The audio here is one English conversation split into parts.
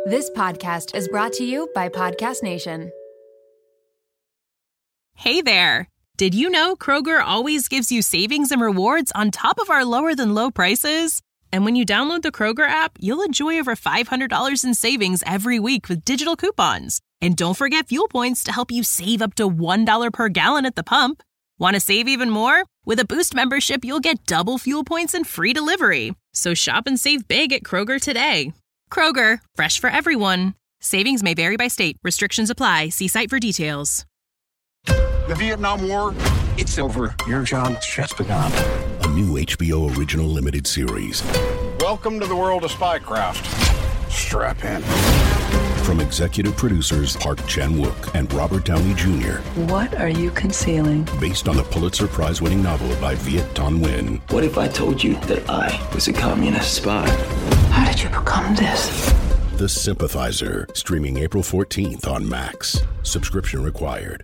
This podcast is brought to you by Podcast Nation. Hey there. Did you know Kroger always gives you savings and rewards on top of our lower than low prices? And when you download the Kroger app, you'll enjoy over $500 in savings every week with digital coupons. And don't forget fuel points to help you save up to $1 per gallon at the pump. Want to save even more? With a Boost membership, you'll get double fuel points and free delivery. So shop and save big at Kroger today. Kroger, fresh for everyone. Savings may vary by state. Restrictions apply. See site for details. The Vietnam War, it's over. Your job's just begun. A new HBO original limited series. Welcome to the world of spycraft. Strap in. From executive producers Park Chan-wook and Robert Downey Jr. What are you concealing? Based on the Pulitzer Prize-winning novel by Viet Thanh Nguyen. What if I told you that I was a communist spy? How did you become this? The Sympathizer, streaming April 14th on Max. Subscription required.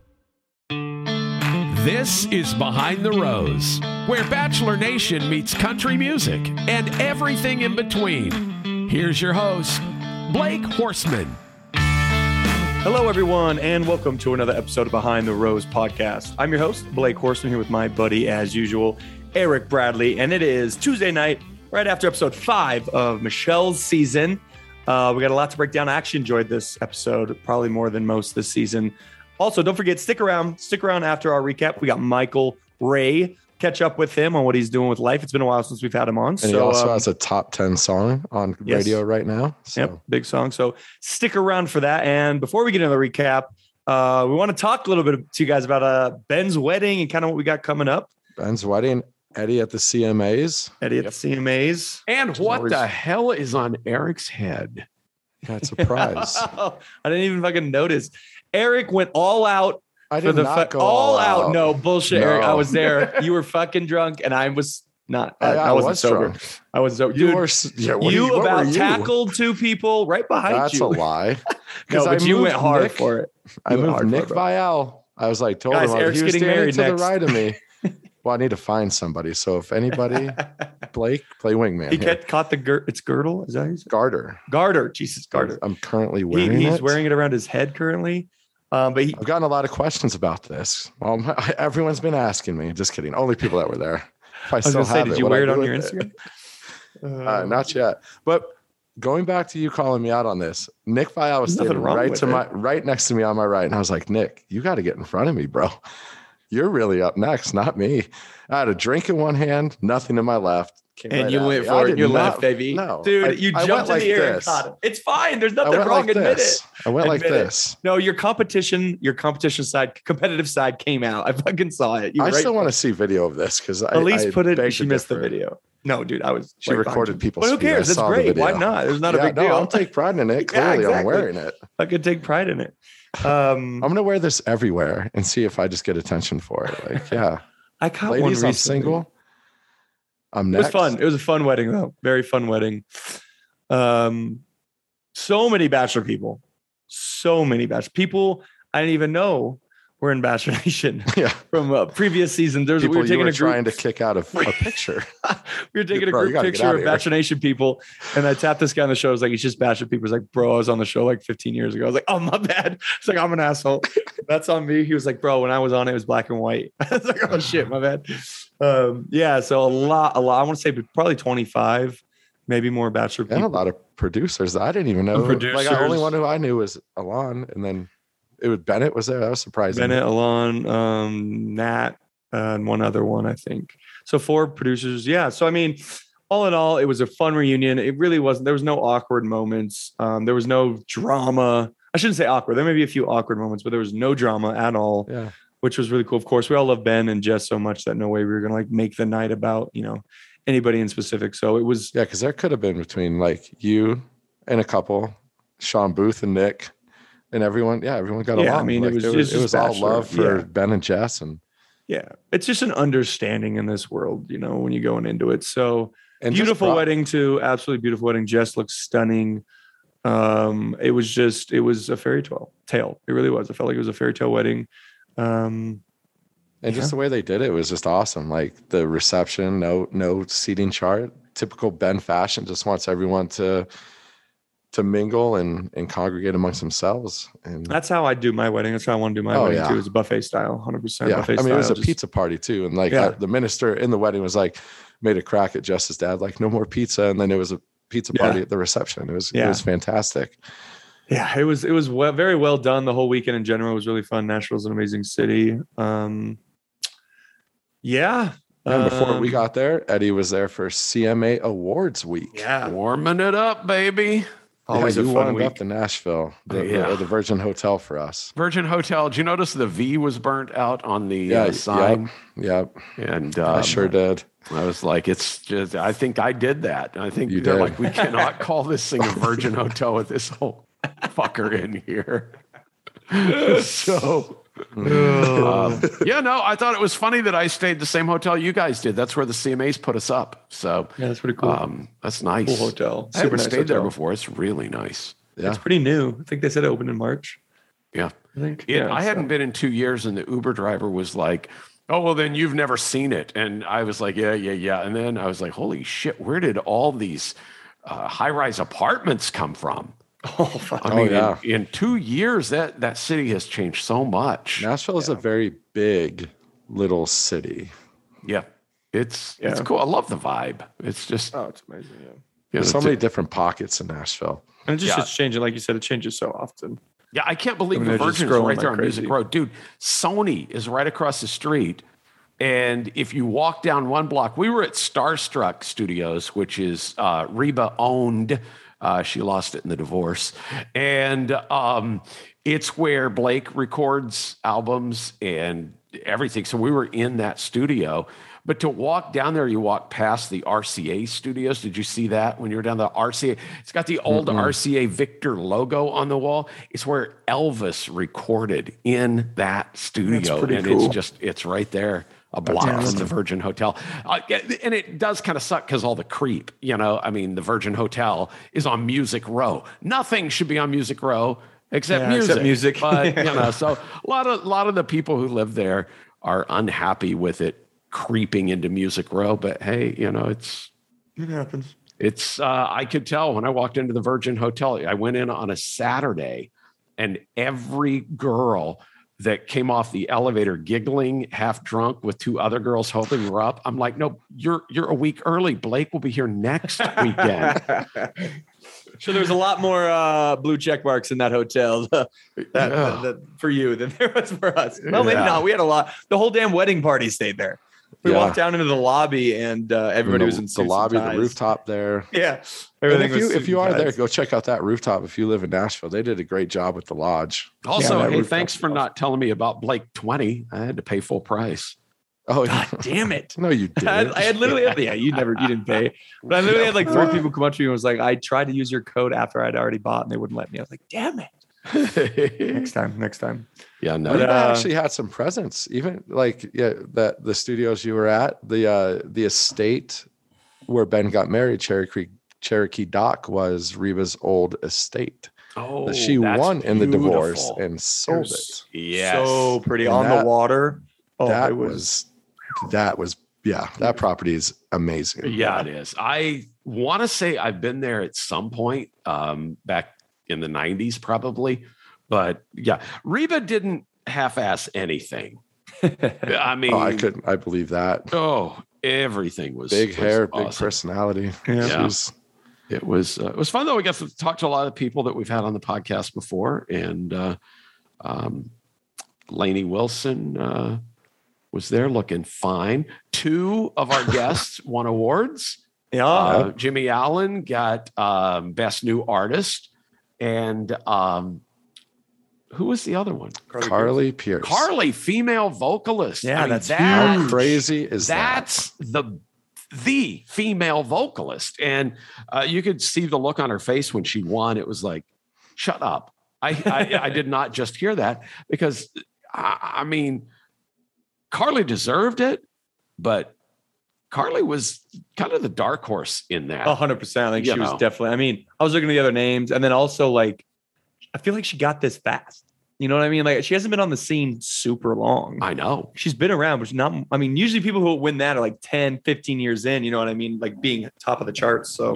This is Behind the Rose, where Bachelor Nation meets country music and everything in between. Here's your host, Blake Horstman. Hello, everyone, and welcome to another episode of Behind the Rose podcast. I'm your host, Blake Horstman, here with my buddy, as usual, Eric Bradley, and it is Tuesday night, right after episode 5 of Michelle's season. We got a lot to break down. I actually enjoyed this episode, probably more than most this season. Also, don't forget, stick around after our recap. We got Michael Ray. Catch up with him on what he's doing with life. It's been a while since we've had him on. And he also has a top 10 song on radio right now. So. Yep, big song. So stick around for that. And before we get into the recap, we want to talk a little bit to you guys about Ben's wedding and kind of what we got coming up. Ben's wedding, Eddie at the CMAs. And what the hell is on Eric's head? That's a surprise. I didn't even fucking notice. Eric went all out. I did not go all out. No bullshit, No. Eric. I was there. You were fucking drunk, and I was not. I wasn't sober. Drunk. I was sober. Dude, you about tackled two people right behind That's you. That's a lie. No, but you went hard for it. I moved Nick Vial. I was like, told Guys, him Eric's he was getting married to next. the right of me. Well, I need to find somebody. So if anybody, Blake, play wingman. He caught the it's girdle. Is that his garter? Jesus, garter. I'm currently wearing it. He's wearing it around his head currently. But I've gotten a lot of questions about this. Well, everyone's been asking me. Just kidding. Only people that were there. If I still have it. Did you wear it on your Instagram? Not yet. But going back to you calling me out on this, Nick Vial was standing right next to me on my right, and I was like, Nick, you got to get in front of me, bro. You're really up next, not me. I had a drink in one hand, nothing in my left. And you went for your left, baby. No, dude, you jumped in the air and caught him. It's fine. There's nothing wrong. Admit it. I went like this. No, your competition side, competitive side came out. I fucking saw it. I still want to see video of this because at least put it. She missed the video. No, dude, She recorded people. But who cares? It's great. Why not? There's not a big deal. I'll take pride in it. Clearly, I'm wearing it. I could take pride in it. I'm gonna wear this everywhere and see if I just get attention for it. Like, yeah, I caught ladies, one recently. I'm single. I'm next. It was fun. It was a fun wedding, though. Very fun wedding. So many Bachelor people. So many Bachelor people I didn't even know were in Bachelor Nation. Yeah. From previous season. We were taking trying to kick out of a picture. We were taking a group picture of Bachelor Nation people, and I tapped this guy on the show. I was like, "He's just Bachelor people." He's like, "Bro, I was on the show like 15 years ago." I was like, "Oh, my bad." It's like, "I'm an asshole." That's on me. He was like, "Bro, when I was on it was black and white." I was like, "Oh shit, my bad." Yeah, so a lot. I want to say probably 25, maybe more Bachelor people. And a lot of producers that I didn't even know. Like the only one who I knew was Alon, and then it was Bennett was there. That was surprising. Bennett, Alon, Nat, and one other one, I think. So 4 producers. Yeah. So I mean, all in all, it was a fun reunion. It really wasn't. There was no awkward moments. There was no drama. I shouldn't say awkward. There may be a few awkward moments, but there was no drama at all. Yeah. Which was really cool. Of course, we all love Ben and Jess so much that no way we were gonna like make the night about, anybody in specific. So it was because there could have been between like you and a couple, Sean Booth and Nick and everyone. Yeah, everyone got along. I mean, like, it was all love for Ben and Jess, and it's just an understanding in this world, when you're going into it. So and beautiful wedding too, absolutely beautiful wedding. Jess looks stunning. It was a fairy tale. It really was. I felt like it was a fairy tale wedding. And just the way they did it was just awesome. Like the reception, no seating chart, typical Ben fashion, just wants everyone to mingle and congregate amongst themselves. And that's how I do my wedding. That's how I want to do my wedding too. Is a buffet style, 100%. Yeah, buffet I mean, style, it was a pizza party too, and like the minister in the wedding was like, made a crack at Jess's dad, like no more pizza, and then it was a pizza party at the reception. It was fantastic. Yeah, it was very well done. The whole weekend in general was really fun. Nashville's an amazing city. And before we got there, Eddie was there for CMA Awards week. Yeah, warming it up, baby. Always you wound up in Nashville, the Virgin Hotel for us. Virgin Hotel. Did you notice the V was burnt out on the sign? Yep. And I sure did. I was like, it's just, I think I did that. I think they're like, we cannot call this thing a Virgin Hotel with this whole fucker in here. So, I thought it was funny that I stayed the same hotel you guys did. That's where the CMAs put us up. So yeah, that's pretty cool. That's nice. Cool hotel. I haven't stayed there before. It's really nice. Yeah. It's pretty new. I think they said it opened in March. Yeah. I hadn't been in 2 years, and the Uber driver was like, oh, well, then you've never seen it. And I was like, yeah. And then I was like, holy shit, where did all these high-rise apartments come from? In 2 years, that city has changed so much. Nashville is a very big little city. Yeah. It's cool. I love the vibe. It's just it's amazing. There's so many different pockets in Nashville. And it's changing, like you said, it changes so often. Yeah, I can't believe the Virgin is right there on Music Road. Dude, Sony is right across the street. And if you walk down one block, we were at Starstruck Studios, which is Reba owned. She lost it in the divorce. And it's where Blake records albums and everything. So we were in that studio. But to walk down there, you walk past the RCA studios. Did you see that when you were down the RCA? It's got the old RCA Victor logo on the wall. It's where Elvis recorded in that studio. And cool. It's right there. A block from the Virgin Hotel. And it does kind of suck because all the creep, the Virgin Hotel is on Music Row. Nothing should be on Music Row except music. But, so a lot of the people who live there are unhappy with it creeping into Music Row. But hey, it happens. It's, I could tell when I walked into the Virgin Hotel, I went in on a Saturday and every girl that came off the elevator giggling, half drunk with two other girls holding her up. I'm like, no, you're a week early. Blake will be here next weekend. So there's a lot more blue check marks in that hotel that for you than there was for us. Well, maybe not. We had a lot. The whole damn wedding party stayed there. We walked down into the lobby and everybody was in suits the lobby, and ties. The rooftop there. Yeah. If you are there, go check out that rooftop. If you live in Nashville, they did a great job with the lodge. Also, thanks for not telling me about Blake 20. I had to pay full price. Oh, God damn it. No, you didn't. I had literally, you didn't pay. But I literally had like 3 people come up to me and was like, I tried to use your code after I'd already bought and they wouldn't let me. I was like, damn it. Next time. Yeah, no. But I actually had some presents, even the studios you were at, the estate where Ben got married, Cherokee Dock was Reba's old estate. Oh, she won in the divorce and sold it. Yes. So pretty on the water. Oh, that was that property is amazing. Yeah, it is. I want to say I've been there at some point back in the 90s probably. But yeah, Reba didn't half-ass anything. I mean, I believe that. Oh, everything was big hair, awesome. Big personality. Yeah. It was fun though. We got to talk to a lot of people that we've had on the podcast before, and Lainey Wilson was there looking fine. 2 of our guests won awards. Yeah, Jimmy Allen got Best New Artist, and who was the other one? Carly Pierce. Carly, female vocalist. Yeah, that's how crazy is that? That's the female vocalist. And you could see the look on her face when she won. It was like, shut up. I did not just hear that because, I mean, Carly deserved it, but Carly was kind of the dark horse in that. 100%. I think she was definitely, I mean, I was looking at the other names and then also I feel like she got this fast. You know what I mean? Like she hasn't been on the scene super long. I know. She's been around, but usually people who win that are like 10, 15 years in, you know what I mean? Like being top of the charts. So yeah,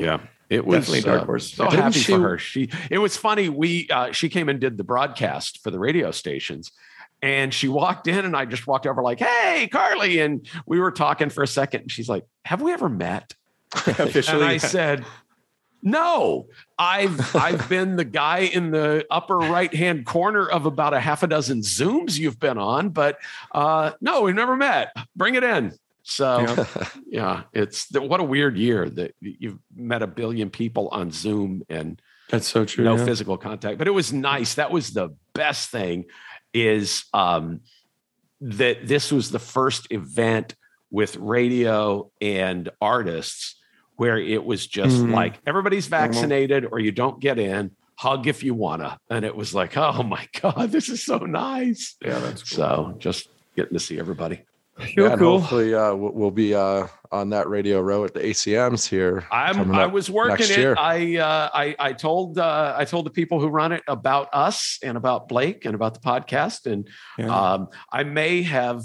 It was definitely dark horse. So happy for her. It was funny. She came and did the broadcast for the radio stations, and she walked in, and I just walked over like, "Hey, Carly," and we were talking for a second. And she's like, "Have we ever met?" Officially, and I said, "No, I've been the guy in the upper right-hand corner of about a half a dozen Zooms you've been on, but no, we've never met. Bring it in." So yeah, what a weird year that you've met a billion people on Zoom and that's so true. No physical contact, but it was nice. That was the best thing is that this was the first event with radio and artists where it was just like everybody's vaccinated or you don't get in, hug if you wanna. And it was like, oh my God, this is so nice. Yeah, that's cool. So just getting to see everybody. Yeah, cool. Hopefully we'll be on that radio row at the ACMs here. I was working it. I told the people who run it about us and about Blake and about the podcast. And I may have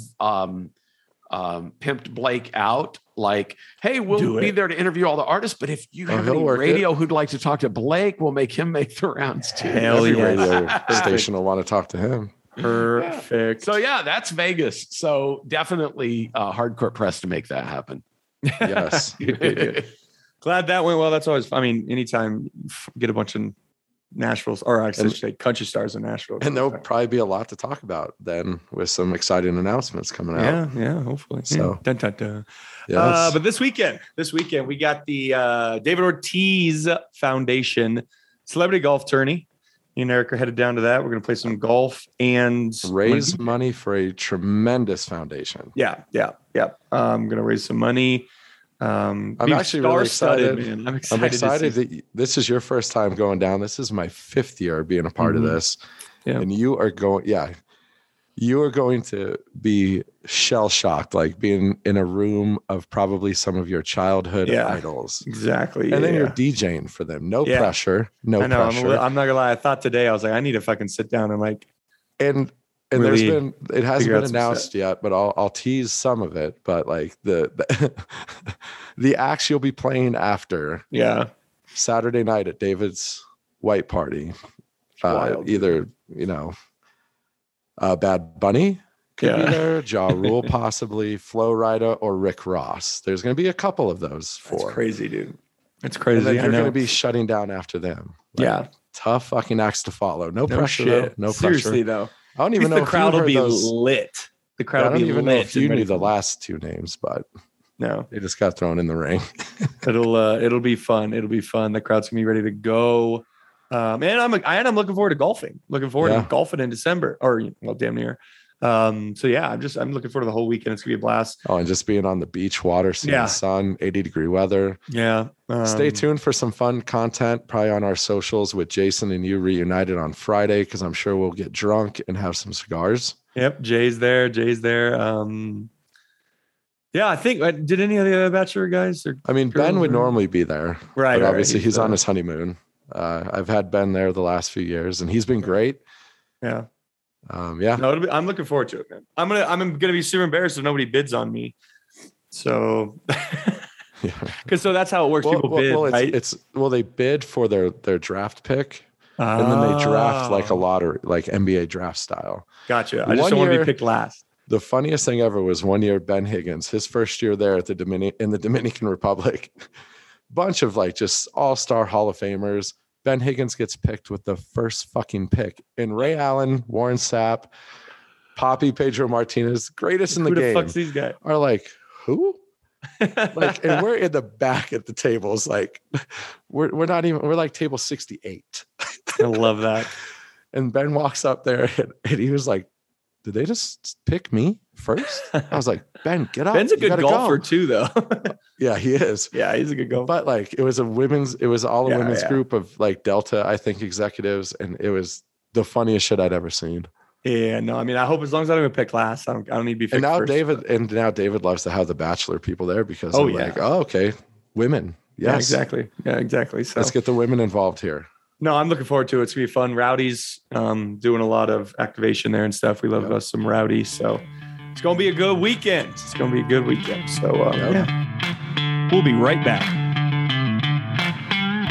pimped Blake out like, hey, we'll be there to interview all the artists. But if you have any radio who'd like to talk to Blake, we'll make him make the rounds too. Every radio station will want to talk to him. Perfect. So yeah, that's Vegas. So definitely Hardcore Press to make that happen. Yes. Glad that went well. That's always, I mean, anytime you get a bunch of Nashville's, or I should say country stars in Nashville. And there'll probably be a lot to talk about then with some exciting announcements coming out. Yeah, hopefully. So, dun, dun, dun. Yes. But this weekend, we got the David Ortiz Foundation Celebrity Golf Tourney. Me and Eric are headed down to that. We're going to play some golf and raise money for a tremendous foundation. Yeah. I'm going to raise some money. I'm actually really excited. Man. I'm excited that this is your first time going down. This is my 5th year being a part of this. Yeah. And you are going to be shell shocked, like being in a room of probably some of your childhood idols. Exactly. And then you're DJing for them. No pressure. No pressure. I'm not gonna lie. I thought today, I was like, I need to fucking sit down and like, and really it hasn't been announced yet, but I'll tease some of it. But like the acts you'll be playing after Saturday night at David's white party, either, Bad Bunny could be there, Ja Rule possibly, Flo Rida, or Rick Ross. There's going to be a couple of those. That's crazy, dude. It's crazy. And then you're going to be shutting down after them. Like, tough fucking acts to follow. No pressure. Shit. No Seriously, pressure. Though. I don't even know the crowd will be lit. The crowd will be lit. I don't even know if you knew the last two names, but no, they just got thrown in the ring. It'll be fun. It'll be fun. The crowd's gonna be ready to go. And I'm looking forward to golfing. Looking forward to golfing in December, or damn near. So yeah, I'm looking forward to the whole weekend. It's gonna be a blast. Oh, and just being on the beach, water, seeing the sun, 80-degree weather. Yeah. Stay tuned for some fun content, probably on our socials with Jason and you reunited on Friday, because I'm sure we'll get drunk and have some cigars. Yep, Jay's there. Yeah, I think did any of the other Bachelor guys? Ben would normally be there, right? But obviously, he's on his honeymoon. I've had Ben there the last few years, and he's been great. Yeah. No, I'm looking forward to it, man. I'm gonna be super embarrassed if nobody bids on me. So, because that's how it works. People bid, right? They bid for their draft pick, and then they draft like a lottery, like NBA draft style. Gotcha. I just don't want to be picked last. The funniest thing ever was one year Ben Higgins, his first year there at in the Dominican Republic, bunch of like just all-star Hall of Famers. Ben Higgins gets picked with the first fucking pick. And Ray Allen, Warren Sapp, Poppy, Pedro Martinez, greatest in the game. Who the fuck's these guys? Are like, who? Like, and we're in the back at the tables. Like, we're like table 68. I love that. And Ben walks up there and he was like, did they just pick me first? I was like, Ben, get up. Ben's a good golfer too, though. Yeah, he is. Yeah, he's a good golfer. But like, it was all a women's group of like Delta, I think, executives. And it was the funniest shit I'd ever seen. Yeah, no, I mean, I hope as long as I don't even pick last, I don't need to be picked first. David loves to have the Bachelor people there because okay, women. Yes. Yeah, exactly. So let's get the women involved here. No, I'm looking forward to it. It's gonna be fun. Rowdy's doing a lot of activation there and stuff. We love us some Rowdy, so it's gonna be a good weekend. So we'll be right back.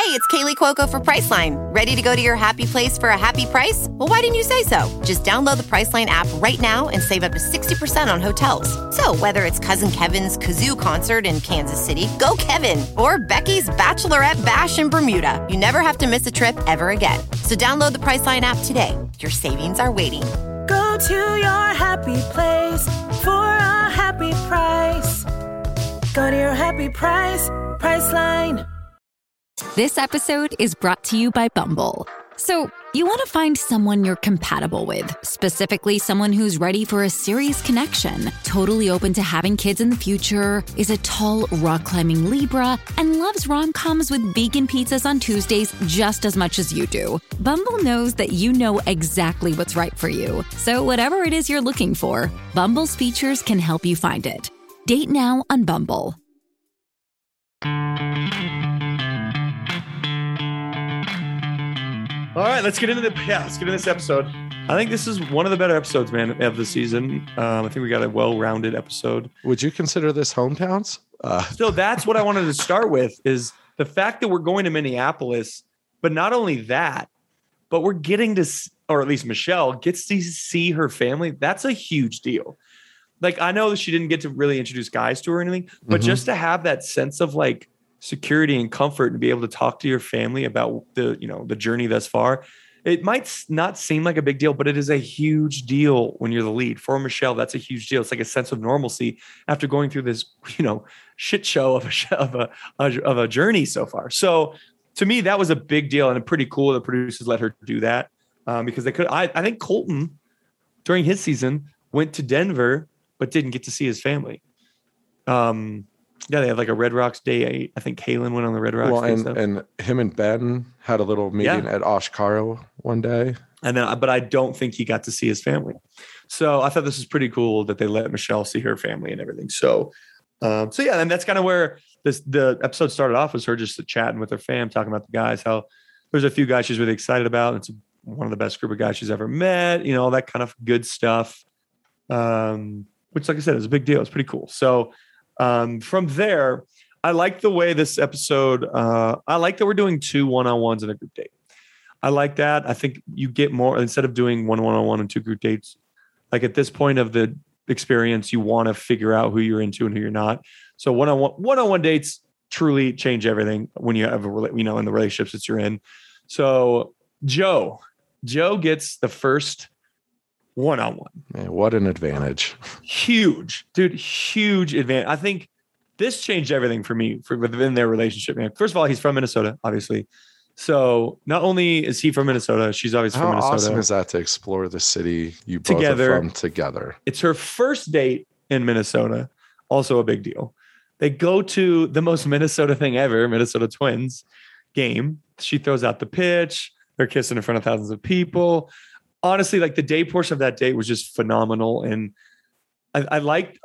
it's Kaylee Cuoco for Priceline. Ready to go to your happy place for a happy price? Well, why didn't you say so? Just download the Priceline app right now and save up to 60% on hotels. So whether it's Cousin Kevin's Kazoo Concert in Kansas City, go Kevin, or Becky's Bachelorette Bash in Bermuda, you never have to miss a trip ever again. So download the Priceline app today. Your savings are waiting. Go to your happy place for a happy price. Go to your happy price, Priceline. This episode is brought to you by Bumble. So, you want to find someone you're compatible with, specifically someone who's ready for a serious connection, totally open to having kids in the future, is a tall, rock-climbing Libra, and loves rom-coms with vegan pizzas on Tuesdays just as much as you do. Bumble knows that you know exactly what's right for you. So whatever it is you're looking for, Bumble's features can help you find it. Date now on Bumble. All right, let's get into this episode. I think this is one of the better episodes, man, of the season. I think we got a well-rounded episode. Would you consider this hometowns? So that's what I wanted to start with, is the fact that we're going to Minneapolis, but not only that, but we're getting to, or at least Michelle gets to see her family. That's a huge deal. Like, I know that she didn't get to really introduce guys to her or anything, but just to have that sense of like security and comfort and be able to talk to your family about the journey thus far. It might not seem like a big deal, but it is a huge deal when you're the lead. For Michelle, that's a huge deal. It's like a sense of normalcy after going through this, shit show of a journey so far. So to me, that was a big deal, and pretty cool. The producers let her do that because they could. I think Colton during his season went to Denver, but didn't get to see his family. Yeah, they had like a Red Rocks day. I think Kaylin went on the Red Rocks day. And him and Ben had a little meeting at Oshkaro one day. But I don't think he got to see his family. So I thought this was pretty cool that they let Michelle see her family and everything. So yeah, and that's kind of where the episode started off, was her just chatting with her fam, talking about the guys, how there's a few guys she's really excited about. It's one of the best group of guys she's ever met, all that kind of good stuff. Which, like I said, is a big deal. It's pretty cool. So from there, I like the way this episode, I like that we're doing 2 one-on-ones in a group date. I like that. I think you get more, instead of doing 1 one-on-one and 2 group dates. Like at this point of the experience, you want to figure out who you're into and who you're not. So one-on-one dates truly change everything when you have in the relationships that you're in. So Joe gets the first one-on-one. Man, what an advantage. Huge, dude. Huge advantage. I think this changed everything for me within their relationship, man. First of all, he's from Minnesota, obviously. So not only is he from Minnesota, she's obviously from Minnesota. How awesome is that to explore the city you both are from together? It's her first date in Minnesota. Also a big deal. They go to the most Minnesota thing ever, Minnesota Twins game. She throws out the pitch. They're kissing in front of thousands of people. Honestly, like the day portion of that date was just phenomenal. And I've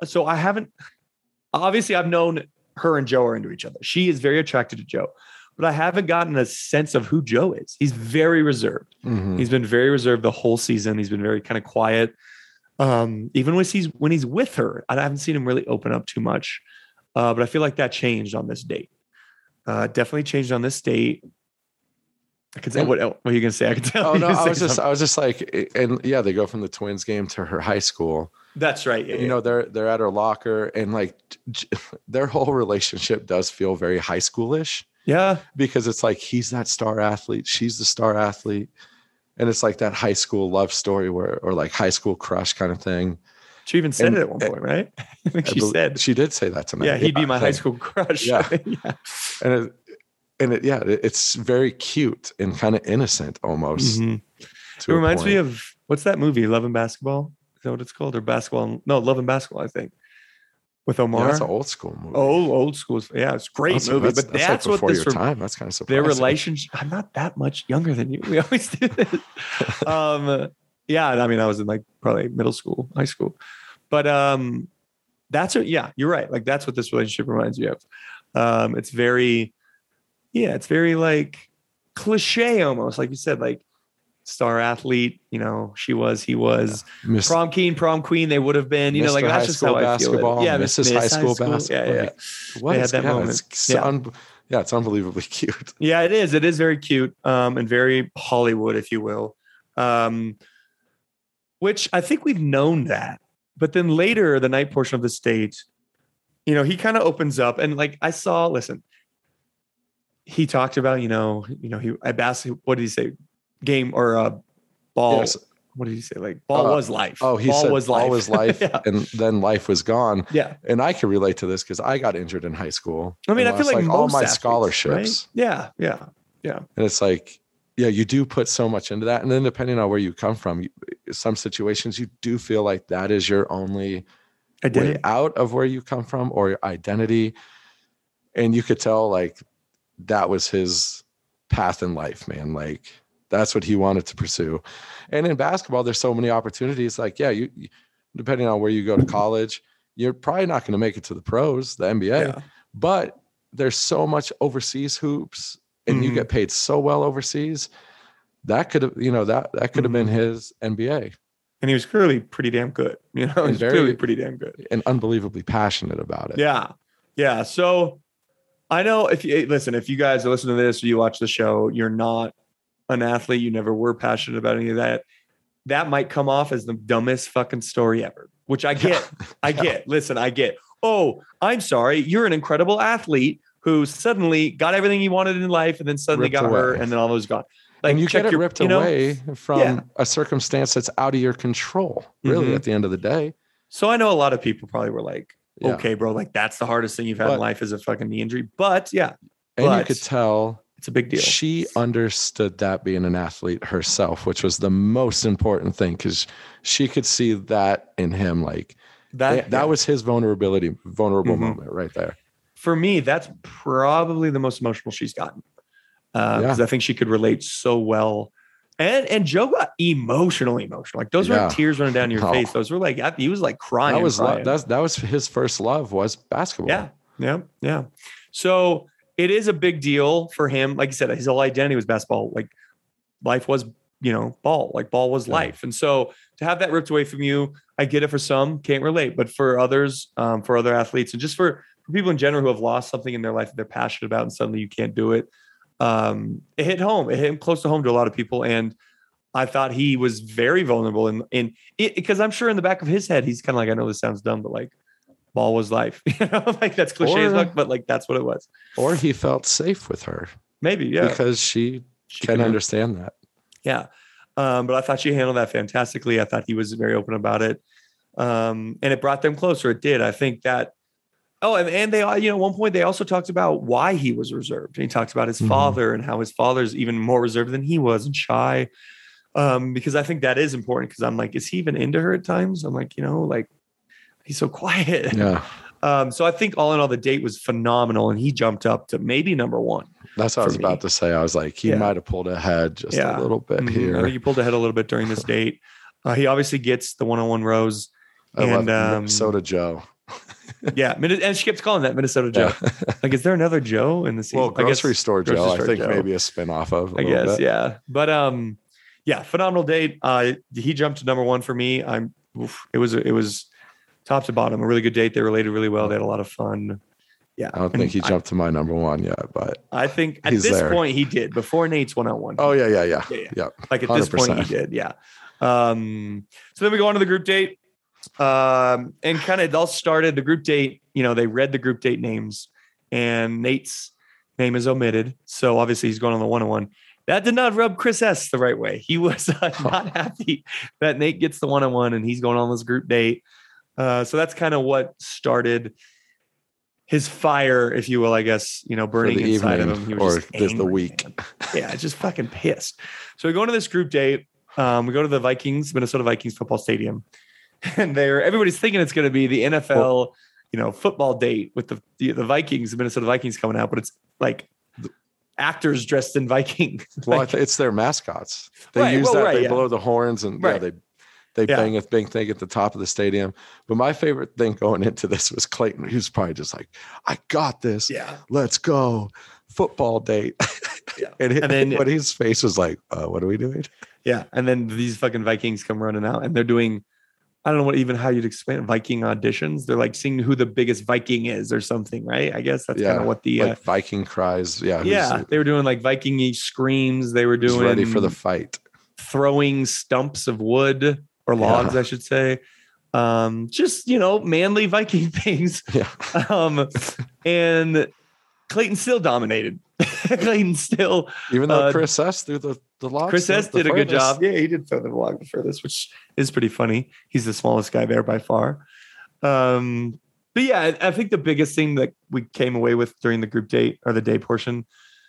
known her and Joe are into each other. She is very attracted to Joe, but I haven't gotten a sense of who Joe is. He's very reserved. Mm-hmm. He's been very reserved the whole season. He's been very kind of quiet. Even when he's with her, I haven't seen him really open up too much. But I feel like that changed on this date. Definitely changed on this date. I can say what are you gonna say? I can tell. Oh no, I was just like, and yeah, they go from the Twins game to her high school. That's right. Yeah, they're at her locker, and like their whole relationship does feel very high schoolish. Yeah, because it's like he's that star athlete, she's the star athlete, and it's like that high school love story or like high school crush kind of thing. She even said it at one point, right? I think she did say that to me. Yeah, he'd be my high school crush. Yeah, yeah. It's very cute and kind of innocent almost. Mm-hmm. It reminds me of, what's that movie? Love and Basketball? Is that what it's called? Or Basketball? No, Love and Basketball, I think. With Omar. Yeah, that's an old school movie. Old school. Yeah, it's a great movie. But that's like what this your time. That's kind of surprising. Their relationship. I'm not that much younger than you. We always do this. Yeah, I mean, I was in like probably middle school, high school. But you're right. Like that's what this relationship reminds me of. It's very like cliche almost, like you said, like star athlete, he was prom king, prom queen. They would have been, Mr. like that's just how I feel it. Yeah, Mrs. High School basketball. Yeah. What they had had that moment. It's Yeah, it's unbelievably cute. Yeah, it is. It is very cute, and very Hollywood, if you will. Which I think we've known that. But then later, the night portion of the state, you know, he kind of opens up, and like I saw, listen, he talked about, I asked, what did he say? Game or ball. Yes. What did he say? Like ball was life. Oh, he said ball was life. Yeah. And then life was gone. Yeah. And I can relate to this because I got injured in high school. I mean, I feel like all my athletes, scholarships. Right? Yeah. And it's like, yeah, you do put so much into that. And then depending on where you come from, some situations you do feel like that is your only way out of where you come from or your identity. And you could tell like that was his path in life, man. Like that's what he wanted to pursue. And in basketball, there's so many opportunities. Like, yeah, you depending on where you go to college, you're probably not going to make it to the pros, the NBA, but there's so much overseas hoops and you get paid so well overseas. That could have, that could have been his NBA. And he was clearly pretty damn good. He was clearly pretty damn good. And unbelievably passionate about it. Yeah. So I know if you guys are listening to this or you watch the show, you're not an athlete, you never were passionate about any of that. That might come off as the dumbest fucking story ever, which I get. Listen, I get. Oh, I'm sorry. You're an incredible athlete who suddenly got everything he wanted in life and then suddenly got hurt and then all those gone. Like, and you get it ripped away from a circumstance that's out of your control, really, at the end of the day. So I know a lot of people probably were like, okay, bro, like that's the hardest thing you've had in life is a fucking knee injury. But yeah. And you could tell it's a big deal. She understood that being an athlete herself, which was the most important thing because she could see that in him. Like that was his vulnerable moment right there. For me, that's probably the most emotional she's gotten. Because I think she could relate so well. And Joe got emotional. Like those were tears running down your face. Those were like, he was like crying. That was his first love was basketball. Yeah. So it is a big deal for him. Like you said, his whole identity was basketball. Like life was, ball. Like ball was life. And so to have that ripped away from you, I get it for some, can't relate. But for others, for other athletes, and just for people in general who have lost something in their life that they're passionate about and suddenly you can't do it. It hit home. It hit close to home to a lot of people. And I thought he was very vulnerable in it because I'm sure in the back of his head, he's kind of like, I know this sounds dumb, but like ball was life, like that's cliche as fuck, but like, that's what it was. Or he felt safe with her. Maybe. Yeah. Because she can understand that. Yeah. But I thought she handled that fantastically. I thought he was very open about it. And it brought them closer. It did. I think that, and they, at one point they also talked about why he was reserved. And he talks about his father and how his father's even more reserved than he was and shy. Because I think that is important because I'm like, is he even into her at times? I'm like, like he's so quiet. Yeah. So I think all in all, the date was phenomenal and he jumped up to maybe number one. That's what I was about to say. I was like, he might have pulled ahead just a little bit here. I think he pulled ahead a little bit during this date. He obviously gets the one-on-one rose. I love Minnesota Joe. And she kept calling that Minnesota Joe. Yeah. Like, is there another Joe in the season? Well, grocery store Joe, I think maybe a spinoff of. I guess, yeah. But phenomenal date. He jumped to number one for me. It was top to bottom a really good date. They related really well. They had a lot of fun. Yeah, I don't think he jumped to my number one yet, but I think at this point he did before Nate's one-on-one. Oh yeah. Like at 100%. This point he did. Yeah. So then we go on to the group date. And kind of it all started the group date, they read the group date names and Nate's name is omitted. So obviously he's going on the one-on-one. That did not rub Chris S the right way. He was not happy that Nate gets the one-on-one and he's going on this group date. So that's kind of what started his fire, if you will, I guess, burning inside of him. He was just angry, the week. Yeah, just fucking pissed. So we go into this group date. We go to the Minnesota Vikings football stadium. And everybody's thinking it's going to be the NFL, football date with the Vikings, the Minnesota Vikings coming out, but it's like actors dressed in Vikings. Well, it's their mascots. They They blow the horns and they bang a big thing at the top of the stadium. But my favorite thing going into this was Clayton. He was probably just like, I got this. Yeah. Let's go. Football date. and then his face was like, what are we doing? Yeah. And then these fucking Vikings come running out and they're doing I don't know how you'd explain it, Viking auditions. They're like seeing who the biggest Viking is or something, right? I guess that's kind of what the like Viking cries. Yeah. Yeah. They were doing like Viking-y screams. They were doing ready for the fight. Throwing stumps of wood or logs, I should say. Just, manly Viking things. Yeah. And Clayton still dominated. Clayton still, even though Chris S threw the logs. Chris S did a good job. Yeah, he did throw the log the furthest, which is pretty funny. He's the smallest guy there by far. But yeah, I think the biggest thing that we came away with during the group date or the day portion,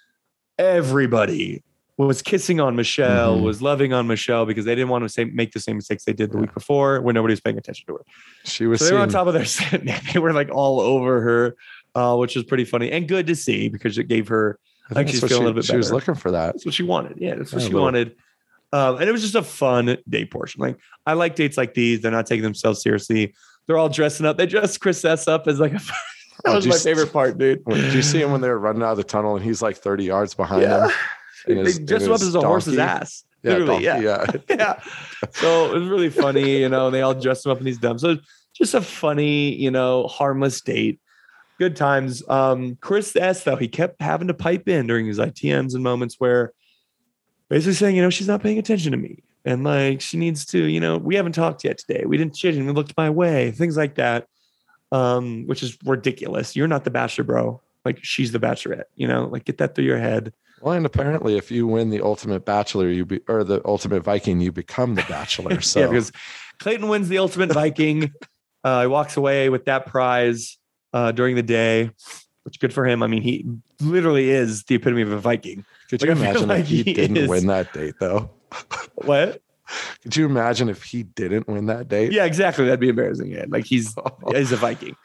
everybody was kissing on Michelle, was loving on Michelle because they didn't want to make the same mistakes they did the week before when nobody was paying attention to her. They were on top of their set. They were like all over her, which was pretty funny and good to see because it gave her, like she's feeling a little bit better. She was looking for that. That's what she wanted. Yeah, that's what she wanted. And it was just a fun date portion. Like I like dates like these. They're not taking themselves seriously. They're all dressing up. They dressed Chris S up as like that was my favorite part, dude. Did you see him when they were running out of the tunnel and he's like 30 yards behind them? They dressed him up as a horse's ass. Literally, yeah. So it was really funny, they all dressed him up in these dumb. So just a funny, harmless date. Good times. Chris S, though, he kept having to pipe in during his ITMs and moments where basically saying, she's not paying attention to me. And like, she needs to, we haven't talked yet today. She didn't even look my way, things like that, which is ridiculous. You're not the bachelor, bro. Like she's the bachelorette, like get that through your head. Well, and apparently if you win the ultimate bachelor, or the ultimate Viking, you become the bachelor. So yeah, because Clayton wins the ultimate Viking. He walks away with that prize during the day, which is good for him. I mean, he literally is the epitome of a Viking. Could you imagine if he didn't win that date, though? What? Could you imagine if he didn't win that date? Yeah, exactly. That'd be embarrassing. Yeah. Like he's a Viking.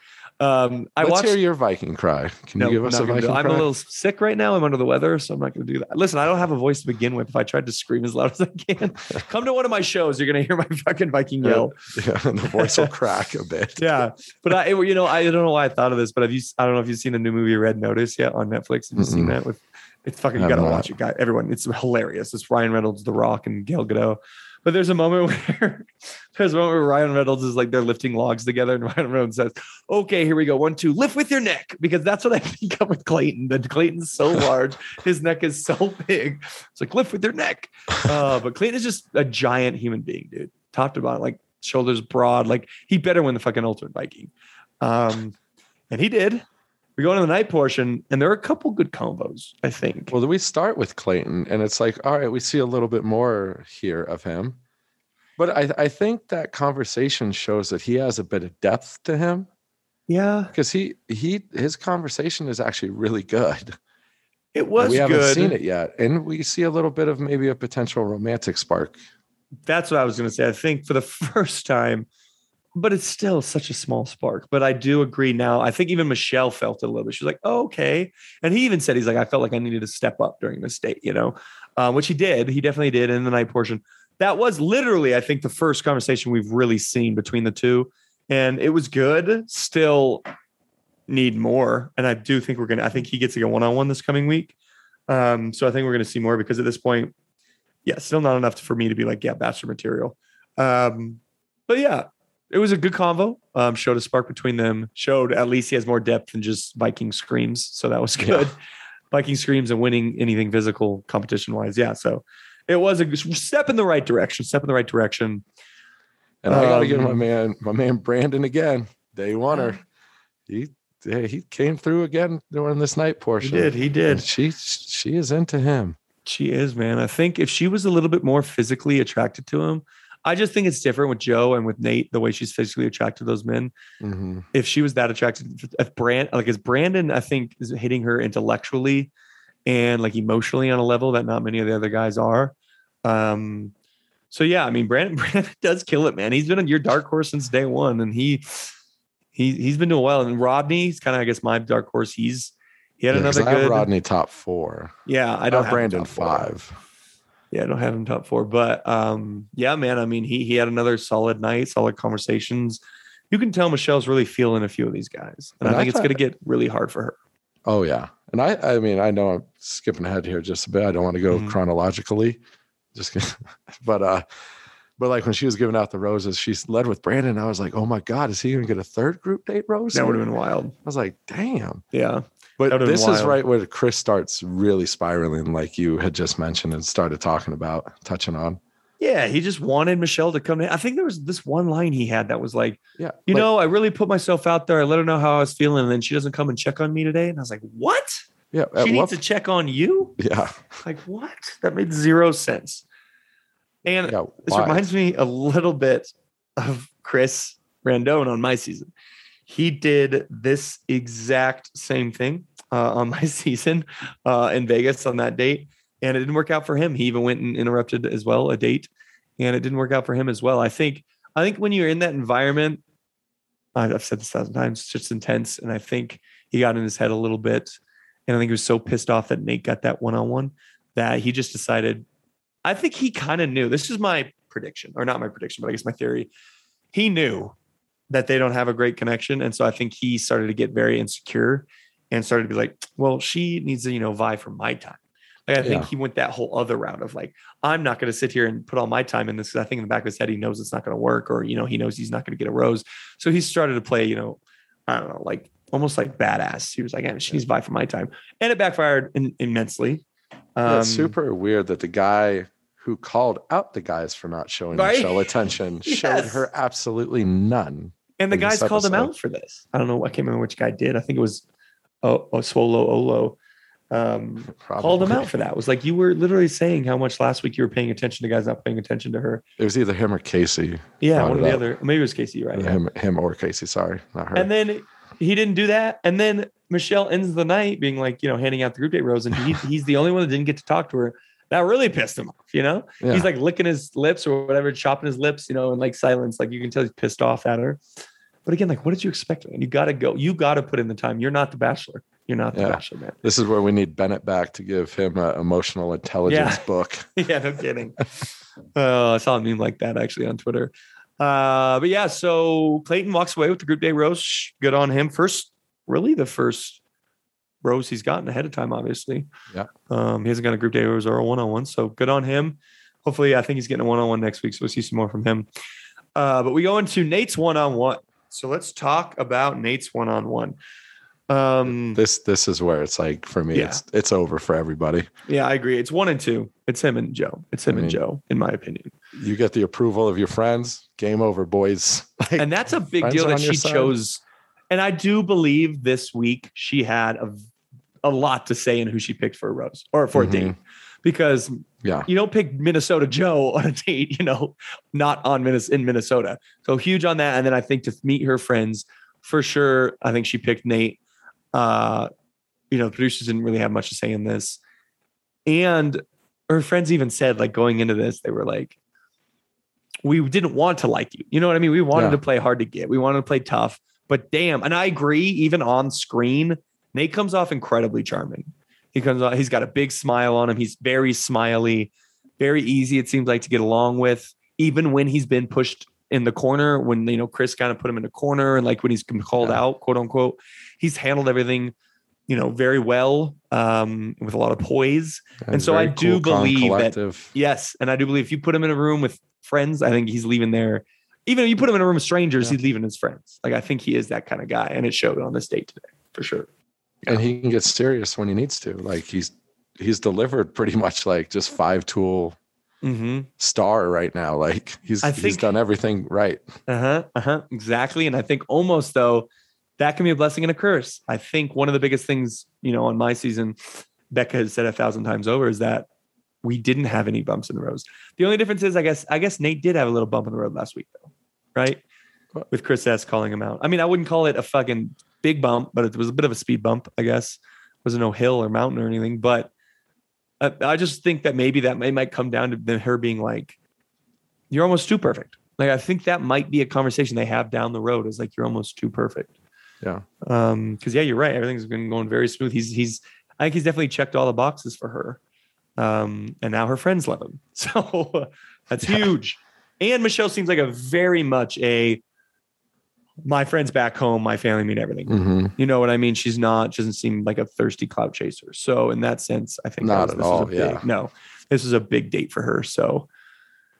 Let's hear your Viking cry. Can you give us a Viking cry? I'm a little sick right now. I'm under the weather, so I'm not going to do that. Listen, I don't have a voice to begin with. If I tried to scream as loud as I can, come to one of my shows. You're going to hear my fucking Viking yell. Yeah, and the voice will crack a bit. Yeah, but I don't know why I thought of this, but I don't know if you've seen the new movie Red Notice yet on Netflix. Have you seen that? It's fucking, you got to watch it, guys. Everyone, it's hilarious. It's Ryan Reynolds, The Rock, and Gal Gadot. But there's a moment where Ryan Reynolds is like they're lifting logs together, and Ryan Reynolds says, "Okay, here we go. 1, 2, lift with your neck," because that's what I think of with Clayton. That Clayton's so large, his neck is so big. It's like lift with your neck. But Clayton is just a giant human being, dude. Talked about like shoulders broad, like he better win the fucking ultimate Viking, and he did. We go into the night portion, and there are a couple good combos, I think. Well, we start with Clayton, and it's like, all right, we see a little bit more here of him. But I think that conversation shows that he has a bit of depth to him. Yeah. Because his conversation is actually really good. It was good. We haven't seen it yet. And we see a little bit of maybe a potential romantic spark. That's what I was going to say. I think for the first time, but it's still such a small spark. But I do agree now. I think even Michelle felt it a little bit. She was like, oh, okay. And he even said, he's like, I felt like I needed to step up during this date, which he did. He definitely did in the night portion. That was literally, I think, the first conversation we've really seen between the two. And it was good. Still need more. And I do think I think he gets to go one-on-one this coming week. So I think we're going to see more because at this point, still not enough for me to be like, bachelor material. But yeah. It was a good convo. Showed a spark between them. Showed at least he has more depth than just Viking screams. So that was good. Yeah. Viking screams and winning anything physical competition wise. Yeah. So it was a step in the right direction. And I got to give my man Brandon again. Day oneer. He came through again during this night portion. He did. And she is into him. She is, man. I think if she was a little bit more physically attracted to him, I just think it's different with Joe and with Nate, the way she's physically attracted to those men. Mm-hmm. If she was that attracted, as Brandon, I think is hitting her intellectually and like emotionally on a level that not many of the other guys are. So yeah, I mean, Brandon does kill it, man. He's been your dark horse since day one, and he's been doing well. And Rodney's kind of, I guess, my dark horse. He had another good. I have Rodney top 4. Yeah, I don't have Brandon 5. Yeah, I don't have him top 4, but yeah, man. I mean, he had another solid night, solid conversations. You can tell Michelle's really feeling a few of these guys, and I think it's going to get really hard for her. Oh yeah, and I mean, I know I'm skipping ahead here just a bit. I don't want to go chronologically, but But like when she was giving out the roses, she led with Brandon. I was like, oh my God, is he going to get a third group date rose? That would have been wild. I was like, damn. Yeah. But this is right where Chris starts really spiraling, like you had just mentioned and started touching on. Yeah, he just wanted Michelle to come in. I think there was this one line he had that was like, yeah, you know, I really put myself out there. I let her know how I was feeling. And then she doesn't come and check on me today. And I was like, what? Yeah. She needs to check on you? Yeah. Like, what? That made zero sense. And this reminds me a little bit of Chris Randone on my season. He did this exact same thing on my season in Vegas on that date. And it didn't work out for him. He even went and interrupted as well a date, and it didn't work out for him as well. I think when you're in that environment, I've said this 1,000 times, it's just intense. And I think he got in his head a little bit. And I think he was so pissed off that Nate got that one-on-one that he just decided, I think he kind of knew. This is my prediction, or not my prediction, but I guess my theory. He knew that they don't have a great connection. And so I think he started to get very insecure and started to be like, well, she needs to, vie for my time. Like, I think he went that whole other route of like, I'm not going to sit here and put all my time in this, because I think in the back of his head, he knows it's not going to work, or, he knows he's not going to get a rose. So he started to play, I don't know, like almost like badass. He was like, she needs to vie for my time. And it backfired immensely. It's super weird that the guy who called out the guys for not showing Michelle attention showed her absolutely none. And the guys called him out for this. I don't know. I can't remember which guy did. I think it was Swolo Olo. Called him out for that. It was like, you were literally saying how much last week you were paying attention to guys not paying attention to her. It was either him or Casey. Yeah, one or the other. Maybe it was Casey, right? Him or Casey. Sorry, not her. And then he didn't do that. And then Michelle ends the night being like, handing out the group date rose, and he's the only one that didn't get to talk to her. That really pissed him off. Yeah. He's like licking his lips or whatever, chopping his lips, in like silence. Like you can tell he's pissed off at her. But again, like, what did you expect? And you got to go. You got to put in the time. You're not the Bachelor. You're not the Bachelor, man. This is where we need Bennett back to give him an emotional intelligence book. Yeah, no kidding. I saw a meme like that actually on Twitter. But yeah, so Clayton walks away with the group day rose. Good on him. The first rose he's gotten ahead of time, obviously. Yeah. He hasn't got a group day rose or a one-on-one, so good on him. Hopefully, I think he's getting a one-on-one next week, so we'll see some more from him. But we go into Nate's one-on-one. So let's talk about Nate's one-on-one. This is where it's like, for me, it's over for everybody. Yeah, I agree. It's 1 and 2. It's him and Joe. And Joe, in my opinion. You get the approval of your friends. Game over, boys. Like, and that's a big deal that she chose. And I do believe this week she had a lot to say in who she picked for a rose or for a date, because you don't pick Minnesota Joe on a date, not in Minnesota. So huge on that. And then I think to meet her friends for sure, I think she picked Nate. The producers didn't really have much to say in this. And her friends even said, like, going into this, they were like, we didn't want to like you. You know what I mean? We wanted to play hard to get. We wanted to play tough. But damn, and I agree, even on screen, Nate comes off incredibly charming. He's got a big smile on him. He's very smiley, very easy, it seems like, to get along with, even when he's been pushed in the corner, when, Chris kind of put him in the corner, and like when he's called out, quote unquote, he's handled everything, very well, with a lot of poise. And so I do believe that, yes. And I do believe if you put him in a room with friends, I think he's leaving there. Even if you put him in a room with strangers, he's leaving his friends. Like, I think he is that kind of guy. And it showed on this date today, for sure. And he can get serious when he needs to. Like, he's delivered pretty much like just 5-tool star right now. Like, he's done everything right. Exactly. And I think almost, though, that can be a blessing and a curse. I think one of the biggest things, on my season, Becca has said 1,000 times over, is that we didn't have any bumps in the road. The only difference is, I guess Nate did have a little bump in the road last week, though, right? With Chris S calling him out. I mean, I wouldn't call it a fucking big bump, but it was a bit of a speed bump, I guess. It wasn't no hill or mountain or anything. But I just think that maybe that might come down to her being like, you're almost too perfect. Like, I think that might be a conversation they have down the road, is like, you're almost too perfect. Yeah. Because you're right. Everything's been going very smooth. I think he's definitely checked all the boxes for her. And now her friends love him. So that's huge. And Michelle seems like a very much my friends back home, my family mean everything. You know what I mean? She doesn't seem like a thirsty clout chaser. So in that sense, I think not at all. This is a big date for her. So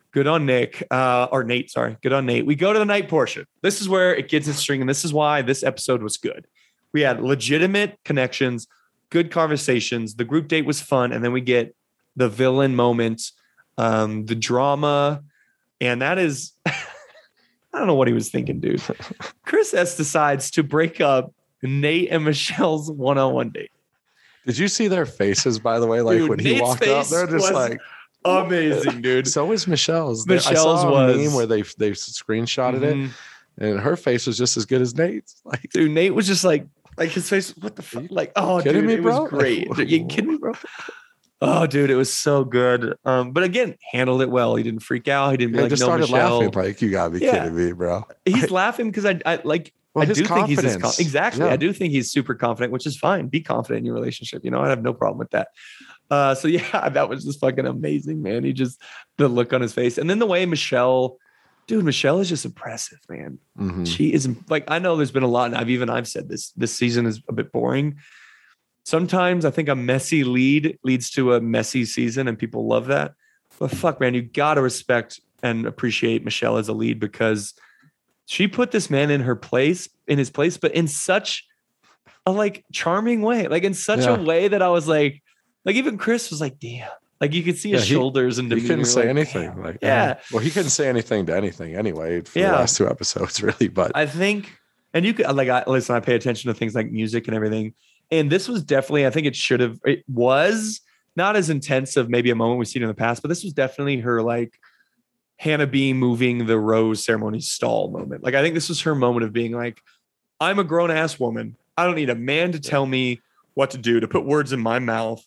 Good on Nick, or Nate, sorry. Good on Nate. We go to the night portion. This is where it gets its string, and this is why this episode was good. We had legitimate connections, good conversations. The group date was fun, and then we get the villain moment, the drama, and that is, I don't know what he was thinking, dude. Chris S decides to break up Nate and Michelle's one-on-one date. Did you see their faces, by the way? Like, dude, when he walked up, they're just like, amazing, dude. So was Michelle's. Michelle's I saw was a meme where they screenshotted it, and her face was just as good as Nate's. Like, dude, Nate was just like his face. What the fuck? Like, oh, dude, me, it bro? was great. Are you kidding me, bro? Oh, dude, it was so good. But again, handled it well. He didn't freak out. He didn't be like, just no, started Michelle. laughing. Like, you gotta be kidding me, bro. He's laughing because I like. Well, I do think he's exactly. Yeah. I do think he's super confident, which is fine. Be confident in your relationship. You know, I have no problem with that. So yeah, that was just fucking amazing, man. He just, the look on his face, and then the way Michelle is just impressive, man. Mm-hmm. She is like, I know there's been a lot, and I've said this season is a bit boring. Sometimes I think a messy lead leads to a messy season, and people love that. But fuck, man, you gotta respect and appreciate Michelle as a lead, because she put this man in his place, but in such a like charming way, like in such a way that I was like even Chris was like, damn, like you could see his shoulders and demeanor. He couldn't say like, anything. damn. Like, yeah. Well, he couldn't say anything to anything anyway for the last 2 episodes, really. But I think, and you could listen, I pay attention to things like music and everything. And this was definitely, I think it was not as intense of maybe a moment we've seen in the past, but this was definitely her like Hannah B moving the rose ceremony stall moment. Like, I think this was her moment of being like, I'm a grown ass woman. I don't need a man to tell me what to do, to put words in my mouth.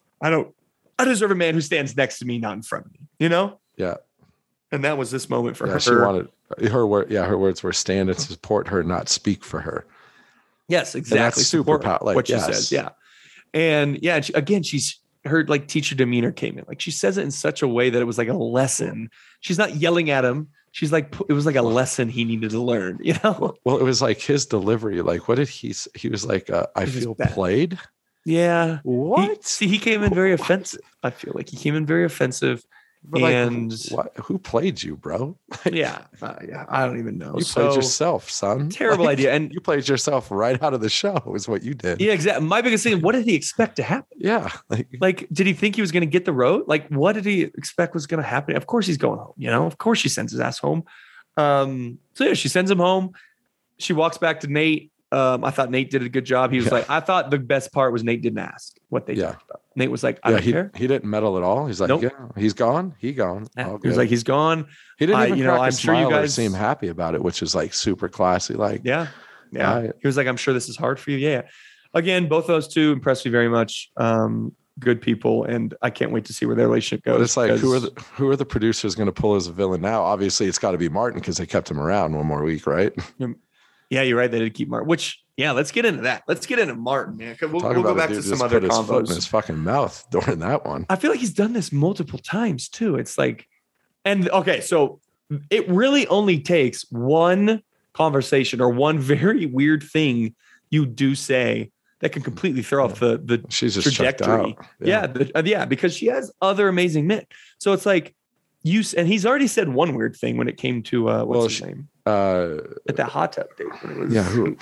I deserve a man who stands next to me, not in front of me, you know? Yeah. And that was this moment for her. She wanted her words were stand and support her, not speak for her. Yes, exactly. And that's super powerful. What she says. Yeah. And yeah, she's her like teacher demeanor came in. Like, she says it in such a way that it was like a lesson. She's not yelling at him. She's like, it was like a lesson he needed to learn, you know? Well, it was like his delivery. Like, what did he was like, I feel played. Yeah. What? He came in very offensive. I feel like he came in very offensive. But and who played you, bro? Yeah, I don't even know. You played yourself, son. Terrible idea. And you played yourself right out of the show is what you did. Yeah, exactly. My biggest thing, what did he expect to happen? Yeah. Like did he think he was going to get the road? Like, what did he expect was going to happen? Of course he's going home, you know? Of course she sends his ass home. So yeah, she sends him home. She walks back to Nate. I thought Nate did a good job. He was like, I thought the best part was Nate didn't ask what they talked about. Nate was like, I don't care. He didn't meddle at all. He's like, yeah, he's gone. He gone. Yeah. He was like, he's gone. He didn't even crack I'm a sure you guys seem happy about it, which is like super classy. Like, yeah. He was like, I'm sure this is hard for you. Yeah. Again, both those two impressed me very much. Good people, and I can't wait to see where their relationship goes. But it's like, who are the producers going to pull as a villain now? Obviously, it's got to be Martin because they kept him around one more week, right? Yeah, you're right. They did keep Martin. Let's get into that. Let's get into Martin, man. We'll go back to some other combos. His foot in his fucking mouth during that one. I feel like he's done this multiple times too. It's like, and okay, so it really only takes one conversation or one very weird thing you do say that can completely throw off the She's just trajectory. Yeah, because she has other amazing men. So it's like and he's already said one weird thing when it came to what's his name at that hot tub date. When it was,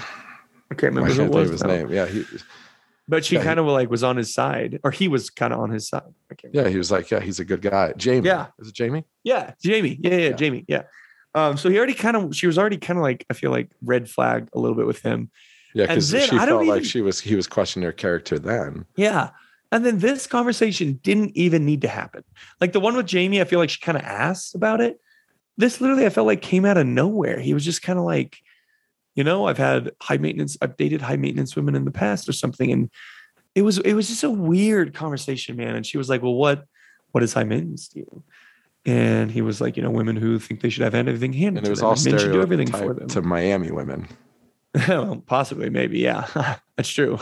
I can't remember who it was. His name. Yeah, but she kind of like was on his side, or he was kind of on his side. He was like, he's a good guy. Jamie. Yeah, is it Jamie? Yeah, Jamie. Yeah, Jamie. Yeah. So she was already kind of like, I feel like red flag a little bit with him. Yeah, because she felt like he was questioning her character then. Yeah. And then this conversation didn't even need to happen. Like the one with Jamie, I feel like she kind of asked about it. This literally, I felt like came out of nowhere. He was just kind of like, I've dated high maintenance women in the past or something. And it was just a weird conversation, man. And she was like, well, what does high maintenance do? And he was like, women who think they should have everything handed to them. And it was all stereotype do everything for them. To Miami women. Well, possibly, maybe. Yeah, that's true.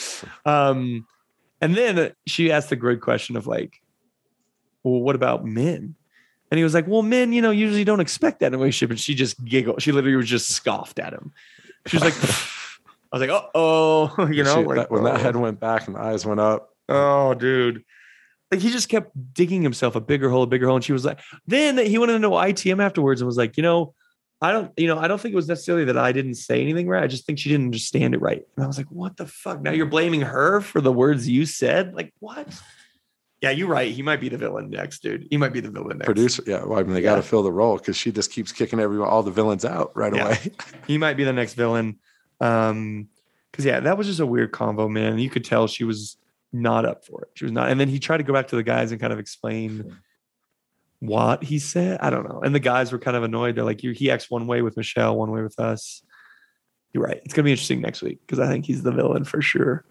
And then she asked the great question of like, well, what about men? And he was like, well, men, usually don't expect that in a relationship. And she just giggled. She literally was just scoffed at him. She was like, I was like, when that head went back and the eyes went up. Oh, dude. Like he just kept digging himself a bigger hole. And she was like, then he went into ITM afterwards and was like, I don't think it was necessarily that I didn't say anything right. I just think she didn't understand it right. And I was like, what the fuck? Now you're blaming her for the words you said? Like, what? Yeah, you're right. He might be the villain next, dude. He might be the villain next. Producer. Yeah. Well, I mean, they got to fill the role because she just keeps kicking all the villains out right away. He might be the next villain. Because that was just a weird combo, man. You could tell she was not up for it. She was not. And then he tried to go back to the guys and kind of explain what he said. I don't know. And the guys were kind of annoyed. They're like, he acts one way with Michelle, one way with us. You're right. It's going to be interesting next week because I think he's the villain for sure.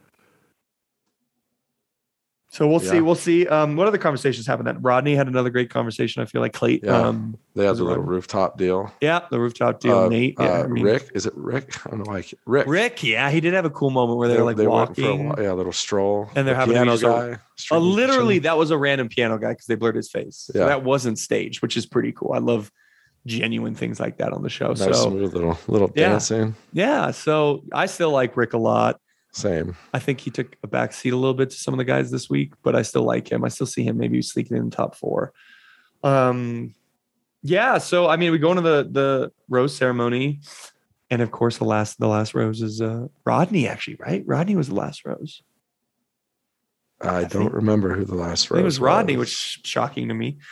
So we'll see. We'll see. What other conversations happened? That Rodney had another great conversation. I feel like Clayton. Yeah. They had the little rooftop deal. Yeah, the rooftop deal. Nate. Rick. Is it Rick? I don't know why. Rick. Rick. Yeah, he did have a cool moment where they were like walking. Went for a little stroll. And they're having a guy. Literally, that was a random piano guy because they blurred his face. So that wasn't staged, which is pretty cool. I love genuine things like that on the show. Nice smooth little dancing. Yeah. So I still like Rick a lot. Same. I think he took a back seat a little bit to some of the guys this week, but I still like him. I still see him maybe sneaking in the top 4. So I mean, we go into the rose ceremony, and of course the last rose is Rodney, actually, right? Rodney was the last rose. I don't remember who the last rose was. It was Rodney, which is shocking to me.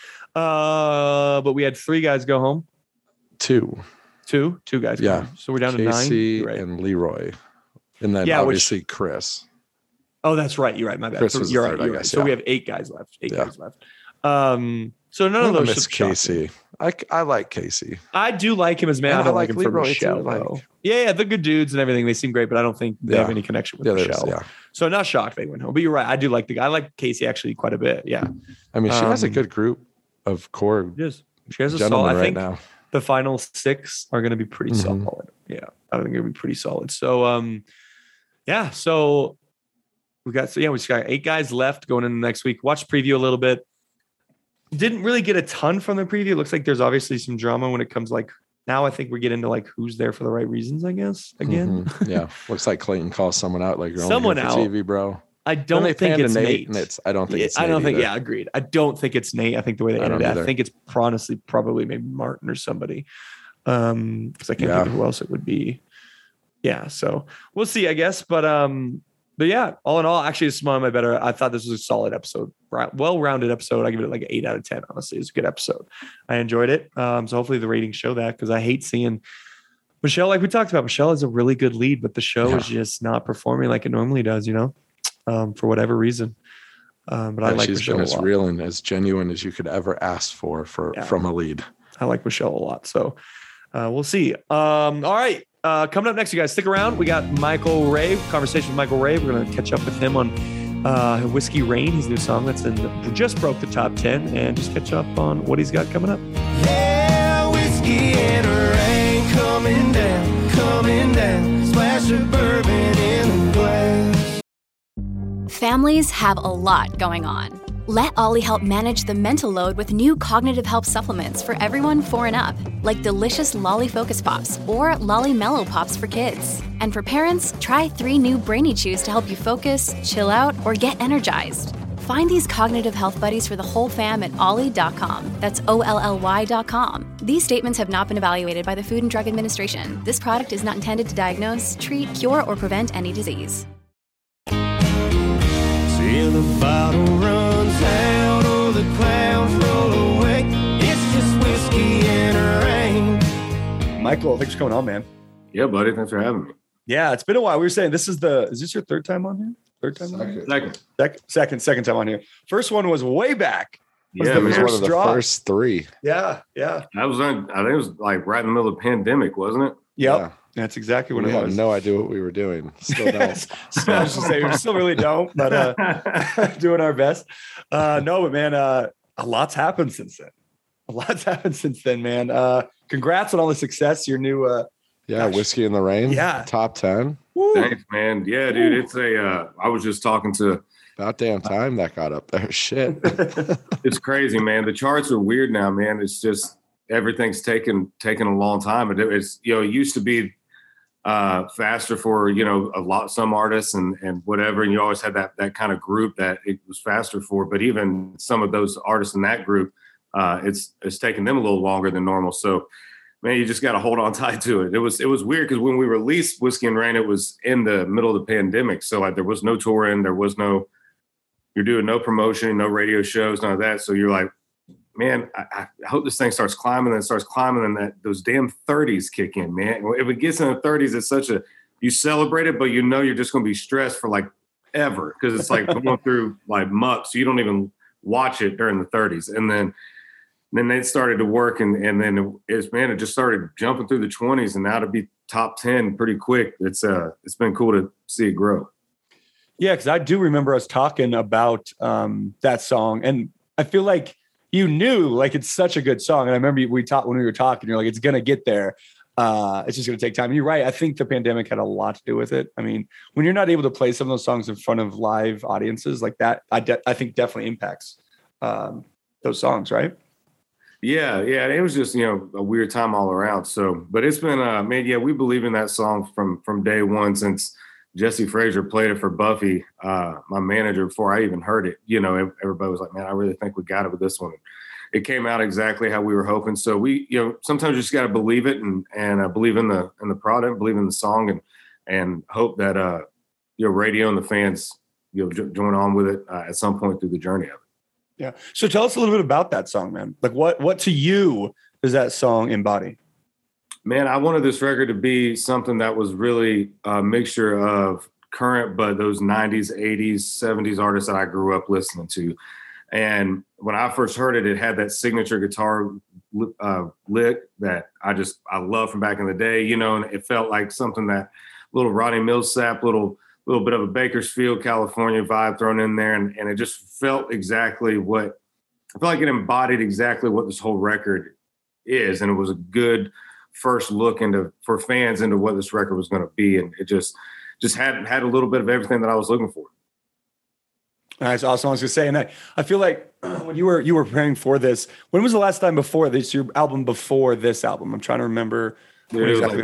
But we had 3 guys go home. 2 guys. Yeah. So we're down to 9. Casey and Leroy. And then obviously Chris. Oh, that's right. You're right. My bad. Chris was you're the third, right. I guess, So we have 8 guys left. 8 guys left. So none of those miss Casey. I like Casey. I do like him as man. I don't like him Leroy for Michelle. Yeah, they're good dudes and everything. They seem great, but I don't think they have any connection with Michelle. Yeah. So not shocked they went home. But you're right. I do like the guy. I like Casey actually quite a bit. Yeah. I mean, she has a good group of core. She has a solid. I think the final 6 are going to be pretty solid. Yeah, I think it'll be pretty solid. So so we just got 8 guys left going into next week. Watch preview a little bit. Didn't really get a ton from the preview. It looks like there's obviously some drama when it comes now I think we get into who's there for the right reasons, I guess, again. Yeah. Looks like Clayton calls someone out like you're only here for TV, bro. I don't think it's Nate. I don't think it's Nate. Agreed. I don't think it's Nate. I think the way they ended it, I think it's honestly probably maybe Martin or somebody. Because I can't think of who else it would be. Yeah, so we'll see, I guess. But yeah, all in all, actually, it's one of my better. I thought this was a solid episode, well-rounded episode. I give it like an 8 out of 10. Honestly, it's a good episode. I enjoyed it. So hopefully the ratings show that because I hate seeing Michelle. Like we talked about, Michelle is a really good lead, but the show is just not performing like it normally does. For whatever reason. But I like she's Michelle been a lot. as real and as genuine as you could ever ask for from a lead. I like Michelle a lot. So we'll see. All right. Coming up next, you guys stick around. We got Michael Ray, conversation with Michael Ray. We're going to catch up with him on Whiskey Rain, his new song that's just broke the top 10, and just catch up on what he's got coming up. Yeah, whiskey and rain coming down, splash of bourbon in the glass. Families have a lot going on. Let Ollie help manage the mental load with new cognitive help supplements for everyone 4 and up, like delicious Lolly Focus Pops or Lolly Mellow Pops for kids. And for parents, try 3 new Brainy Chews to help you focus, chill out, or get energized. Find these cognitive health buddies for the whole fam at ollie.com. That's OLLY.com. These statements have not been evaluated by the Food and Drug Administration. This product is not intended to diagnose, treat, cure, or prevent any disease. Till the bottle runs out or the clouds roll away, it's just whiskey and rain. Michael, thanks for coming on, man. Yeah, buddy. Thanks for having me. Yeah, it's been a while. We were saying is this your 3rd time on here? 3rd time? Second time on here. First one was way back. It was one of the first 3. Yeah. I think it was like right in the middle of the pandemic, wasn't it? Yep. Yeah. That's exactly what it was. We had no idea what we were doing. Still don't. I was just saying, we still really don't, but doing our best. No, but man, a lot's happened since then. Man. Congrats on all the success. Your new Whiskey in the Rain. Yeah. Top 10. Woo. Thanks, man. Yeah, dude. It's I was just talking to about damn time that got up there. Shit. It's crazy, man. The charts are weird now, man. It's just everything's taken a long time. It's it used to be faster for, some artists and whatever. And you always had that kind of group that it was faster for. But even some of those artists in that group, it's taking them a little longer than normal. So, man, you just got to hold on tight to it. It was weird because when we released Whiskey and Rain, it was in the middle of the pandemic. So like there was no touring, you're doing no promotion, no radio shows, none of that. So you're like, man, I hope this thing starts climbing and that those damn 30s kick in, man. If it gets in the 30s, it's you celebrate it, but you're just going to be stressed for like ever because it's like going through like muck. So you don't even watch it during the 30s. And then they started to work and then it just started jumping through the 20s and now to be top 10 pretty quick. It's been cool to see it grow. Yeah, because I do remember us talking about that song, and I feel like you knew like it's such a good song. And I remember we talked when we were talking, you're like, it's going to get there. It's just going to take time. And you're right. I think the pandemic had a lot to do with it. I mean, when you're not able to play some of those songs in front of live audiences like that, I think definitely impacts those songs, right? Yeah. It was just, a weird time all around. So, but it's been, we believe in that song from day one since Jesse Frazier played it for Buffy, my manager, before I even heard it. Everybody was like, man, I really think we got it with this one. It came out exactly how we were hoping. So we, sometimes you just got to believe it and believe in the product, believe in the song and hope that, radio and the fans, join on with it at some point through the journey of it. Yeah. So tell us a little bit about that song, man. Like what to you does that song embody? Man, I wanted this record to be something that was really a mixture of current, but those 90s, 80s, 70s artists that I grew up listening to. And when I first heard it, it had that signature guitar lick that I love from back in the day, and it felt like something that little Ronnie Millsap, little bit of a Bakersfield, California vibe thrown in there. And it just felt exactly I felt like it embodied exactly what this whole record is. And it was a good first look for fans into what this record was going to be. And it just had a little bit of everything that I was looking for. That's awesome. I was going to say, and I feel like when you were preparing for this, when was the last time before this, your album before this album? I'm trying to remember. It was like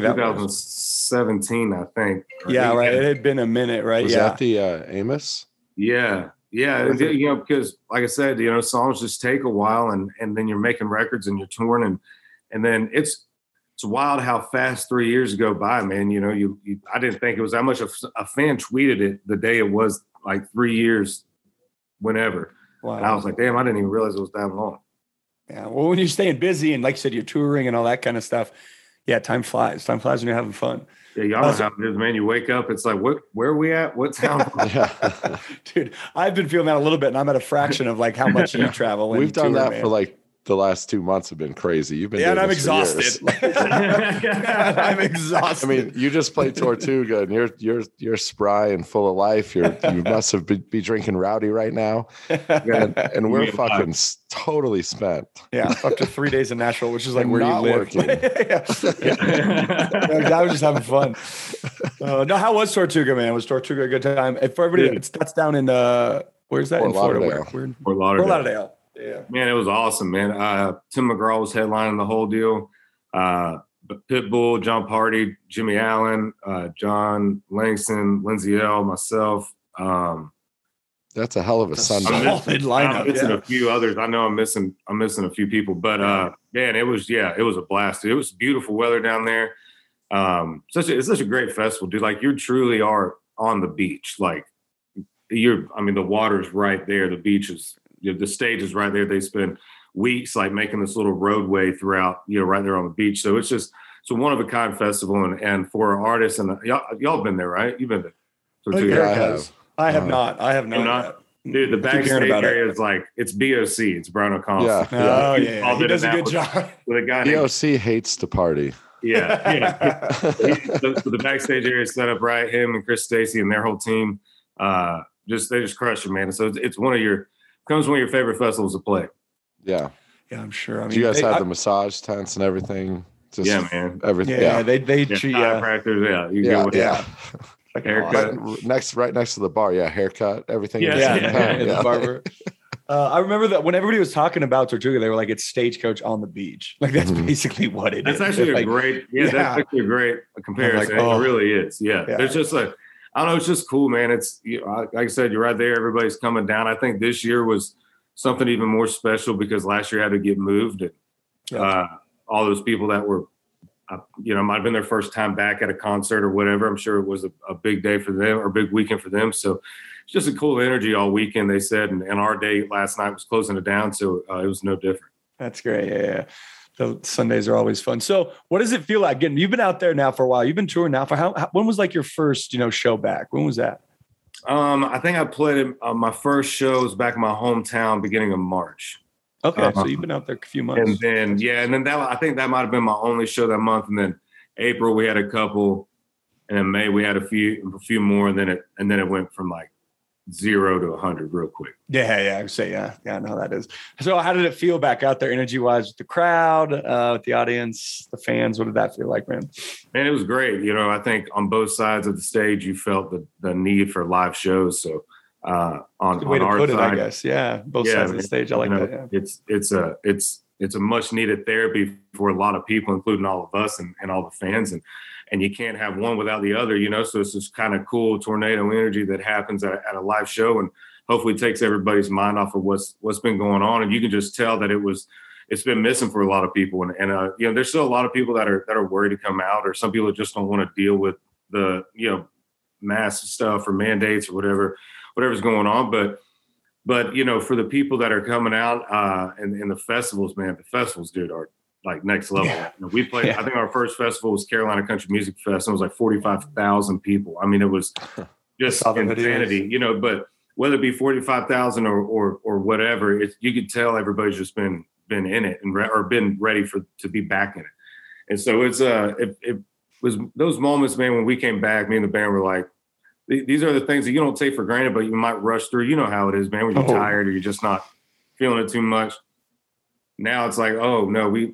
2017, I think. Yeah, right. It had been a minute, right? Was that the Amos? Yeah. Because like I said, songs just take a while and then you're making records and you're touring and then it's wild how fast 3 years go by, man. I didn't think it was that much. A fan tweeted it the day it was like 3 years, whenever. Wow. And I was like, damn, I didn't even realize it was that long. Yeah. Well, when you're staying busy and like you said, you're touring and all that kind of stuff. Yeah. Time flies. Time flies when you're having fun. Yeah. Y'all know how it is, man. You wake up, it's like, where are we at? What town? Dude, I've been feeling that a little bit and I'm at a fraction of like how much you travel. We've done that man. For like the last 2 months have been crazy. You've been and I'm exhausted. I'm exhausted. I mean, you just played Tortuga and you're spry and full of life. You must have be drinking rowdy right now. And we're fucking totally spent. Yeah, up to 3 days in Nashville, which is like where you live. I was just having fun. No, how was Tortuga, man? Was Tortuga a good time? And for everybody, that's down in where's that? Fort in Florida? Lauderdale. Fort Lauderdale. Yeah, man, it was awesome, man. Tim McGraw was headlining the whole deal. Pitbull, John Party, Jimmy Allen, John Langston, Lindsay L, myself. That's a hell of a Sunday. I'm missing a few others. I know I'm missing a few people, but man, it was a blast. It was beautiful weather down there. It's such a great festival, dude. Like you truly are on the beach. Like the water's right there. The beach is. The stage is right there. They spend weeks like making this little roadway throughout, right there on the beach. So it's a one of a kind festival, and for artists and y'all been there, right? You've been there. Yeah, I have not. Dude, the backstage area is like it's BOC. It's Brian O'Connell. Yeah. Oh yeah. He does a good job. With a guy BOC hates to party. Yeah. The backstage area is set up right. Him and Chris Stacy and their whole team, they just crush it, man. So it's one of your favorite festivals to play. Yeah. Yeah, I'm sure. I mean, do you guys have the massage tents and everything? Yeah, man. Everything. Yeah, they treat chiropractors. Yeah. Like haircut right next to the bar. Yeah, haircut. Everything. Yeah. The barber. I remember that when everybody was talking about Tortuga, they were like, it's Stagecoach on the beach. Like that's basically what it is. That's actually like, that's actually a great comparison. Like, it really is. Yeah. There's just I don't know. It's just cool, man. It's, like I said, you're right there. Everybody's coming down. I think this year was something even more special because last year had to get moved. And all those people that were, might have been their first time back at a concert or whatever. I'm sure it was a big day for them or a big weekend for them. So it's just a cool energy all weekend, they said. And our day last night was closing it down. So it was no different. That's great. Yeah. The Sundays are always fun. So what does it feel like? Again, you've been out there now for a while. You've been touring now for when was like your first, show back? When was that? I think I played my first shows back in my hometown beginning of March. Okay. So you've been out there a few months. And then that, I think that might've been my only show that month. And then April we had a couple, and then May we had a few more. And then it went from like 0 to 100 real quick. Yeah. I would say, yeah, I know how that is. So how did it feel back out there energy wise with the crowd, with the audience, the fans? What did that feel like, man? Man, it was great. I think on both sides of the stage, you felt the need for live shows. So on our side, I guess. Yeah. Both sides of the stage. I like that. Yeah. It's a much needed therapy for a lot of people, including all of us and all the fans. And you can't have one without the other, so it's this kind of cool tornado energy that happens at a live show and hopefully takes everybody's mind off of what's been going on. And you can just tell that it's been missing for a lot of people. And there's still a lot of people that are worried to come out, or some people just don't want to deal with the, mask stuff or mandates or whatever's going on. But for the people that are coming out in the festivals, man, the festivals, dude, are like next level. Yeah. We played, I think our first festival was Carolina Country Music Fest. And it was like 45,000 people. I mean, it was just insanity, but whether it be 45,000 or whatever, you could tell everybody's just been in it or been ready to be back in it. And so it was those moments, man, when we came back, me and the band were like, these are the things that you don't take for granted, but you might rush through. You know how it is, man, when you're tired or you're just not feeling it too much. Now it's like, oh no, we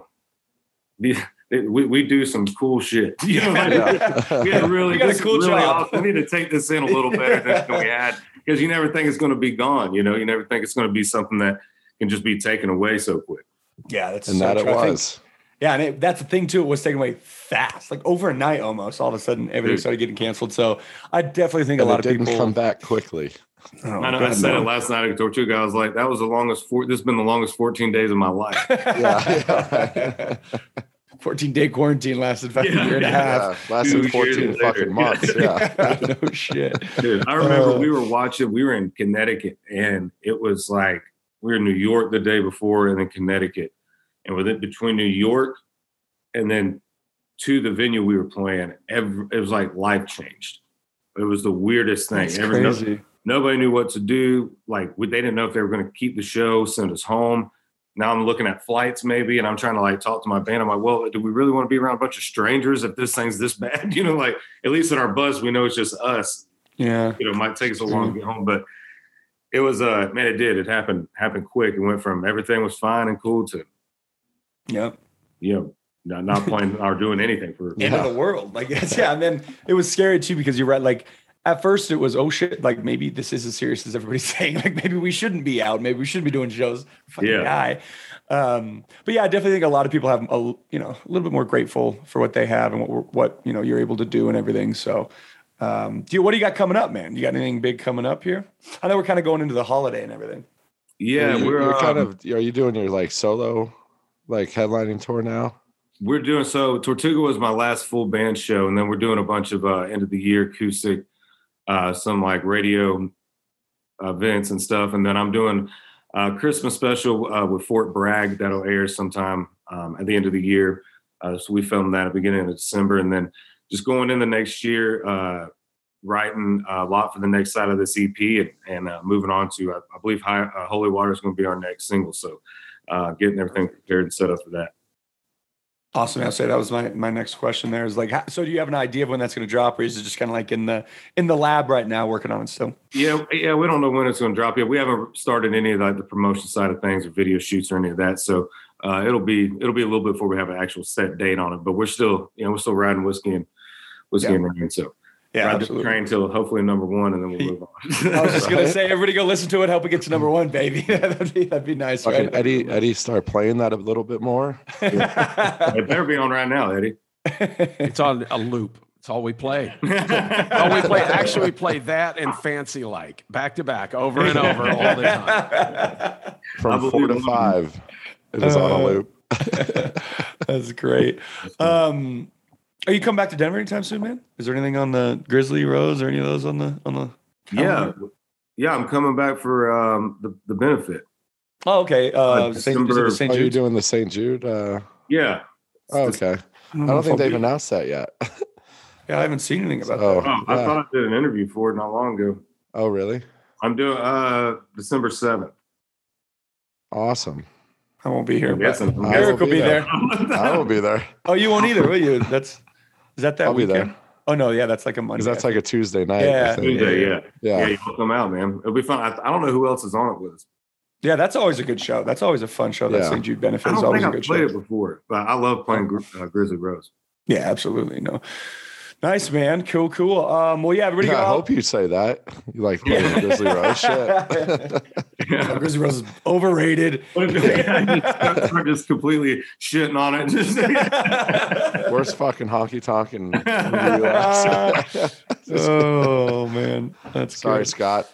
do some cool shit. We had really, got a cool job. We need to take this in a little better than we had, because you never think it's going to be gone. You never think it's going to be something that can just be taken away so quick. Yeah, that's and so that true. It was. And that's the thing too. It was taken away fast, like overnight almost. All of a sudden, everything started getting canceled. So I definitely think a lot of people didn't come back quickly. I said it last night at Tortuga. I was like, that was the longest. This has been the longest 14 days of my life. Yeah. 14-day quarantine lasted about a year and a half. Lasted 14 fucking months. Yeah. No shit. Dude, I remember we were in Connecticut, and it was like we were in New York the day before, and then Connecticut, and between New York and then to the venue we were playing, it was like life changed. It was the weirdest thing. That's crazy. Nobody knew what to do. Like they didn't know if they were going to keep the show, send us home. Now I'm looking at flights maybe, and I'm trying to like talk to my band. I'm like, well, do we really want to be around a bunch of strangers if this thing's this bad? Like at least in our bus, we know it's just us. Yeah. It might take us a long to get home, but it was, man, it did. It happened quick. It went from everything was fine and cool to, not playing or doing anything for end of the world. Like, and then it was scary too, because you're right. Like, at first it was, oh shit, like maybe this is as serious as everybody's saying. Like maybe we shouldn't be out. Maybe we shouldn't be doing shows. Fucking guy. But yeah, I definitely think a lot of people have a little bit more grateful for what they have and what you're able to do and everything. So what do you got coming up, man? You got anything big coming up here? I know we're kind of going into the holiday and everything. Yeah, we're kind of, are you doing your like solo, like headlining tour now? We're doing, so Tortuga was my last full band show. And then we're doing a bunch of end of the year acoustic, some like radio events and stuff. And then I'm doing a Christmas special with Fort Bragg that'll air sometime at the end of the year. So we filmed that at the beginning of December, and then just going in the next year, writing a lot for the next side of this EP and moving on to, I believe Holy Water is going to be our next single. So getting everything prepared and set up for that. Awesome. I'll say that was my next question there is like, so do you have an idea of when that's going to drop, or is it just kind of like in the lab right now working on it still? Yeah. We don't know when it's going to drop yet. We haven't started any of the promotion side of things or video shoots or any of that. So it'll be a little bit before we have an actual set date on it, but we're still riding whiskey and rain. So Yeah, ride the train till hopefully number one, and then we'll move on. I was just gonna say, everybody go listen to it. Help it get to number one, baby. that'd be nice. Right? Eddie, start playing that a little bit more. It better be on right now, Eddie. It's on a loop. It's all we play. Actually, we play that and Fancy Like back to back, over and over all the time. From 4 to 5, it is on a loop. That's great. Are you coming back to Denver anytime soon, man? Is there anything on the Grizzly Rose or any of those on the? Yeah. I'm coming back for the benefit. Oh, okay. St. Jude. Are you doing the St. Jude? Yeah. Oh, okay. I don't think they've announced that yet. Yeah, I haven't seen anything about that. I thought I did an interview for it not long ago. Oh, really? I'm doing December 7th. Awesome. I won't be here. Eric will be there. I will be there. Oh, you won't either, will you? Is that I'll weekend? Be there. Oh no, yeah, that's like a Monday. That's like a Tuesday night. Yeah, Tuesday. Yeah. You'll come out, man. It'll be fun. I don't know who else is on it with us. Yeah, that's always a good show. That's always a fun show. That St. Jude benefit is always a good show. I've played it before, but I love playing Grizzly Rose. Yeah, absolutely. No. Nice, man. Cool. Well, yeah, everybody. I hope you say that. You like playing Grizzly Rose shit. Grizzly Rose is overrated. We're just completely shitting on it. Worst fucking honky tonk in the US. Oh man, that's sorry, good. Scott.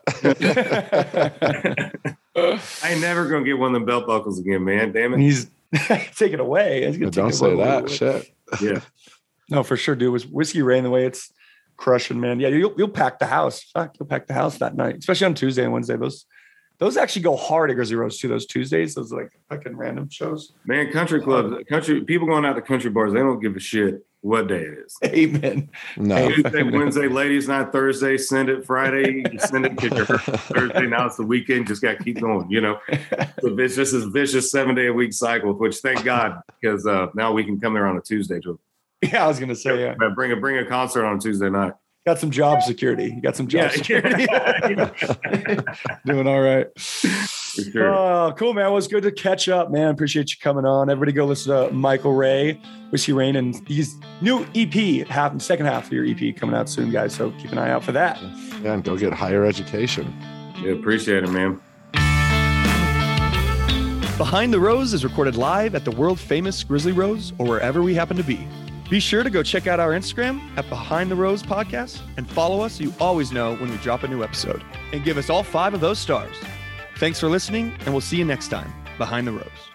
I ain't never gonna get one of them belt buckles again, man. Damn it. He's take it away. Don't say that shit. Yeah. No, for sure, dude. With Whiskey Rain the way it's crushing, man. Yeah, you'll pack the house. Fuck, you'll pack the house that night, especially on Tuesday and Wednesday. Those actually go hard at Grizzly Rose too. Those Tuesdays, those like fucking random shows. Man, country clubs, people going out to country bars, they don't give a shit what day it is. Amen. No. Tuesday, Wednesday, ladies' night, Thursday, send it Friday, you send it, get your Thursday. Now it's the weekend, just got to keep going, you know. So it's just this vicious 7-day-a-week cycle, which thank God, because now we can come there on a Tuesday to. Yeah, I was gonna say, yeah. Bring a concert on Tuesday night. Got some job security. You got some job security. Doing all right. Sure. Oh, cool, man. Well, it's good to catch up, man. Appreciate you coming on. Everybody go listen to Michael Ray, Whiskey Rain, and his new EP, second half of your EP coming out soon, guys. So keep an eye out for that. Yeah, and go get higher education. Yeah, appreciate it, man. Behind the Rose is recorded live at the world-famous Grizzly Rose or wherever we happen to be. Be sure to go check out our Instagram at Behind the Rose Podcast and follow us so you always know when we drop a new episode. And give us all 5 of those stars. Thanks for listening, and we'll see you next time, Behind the Rose.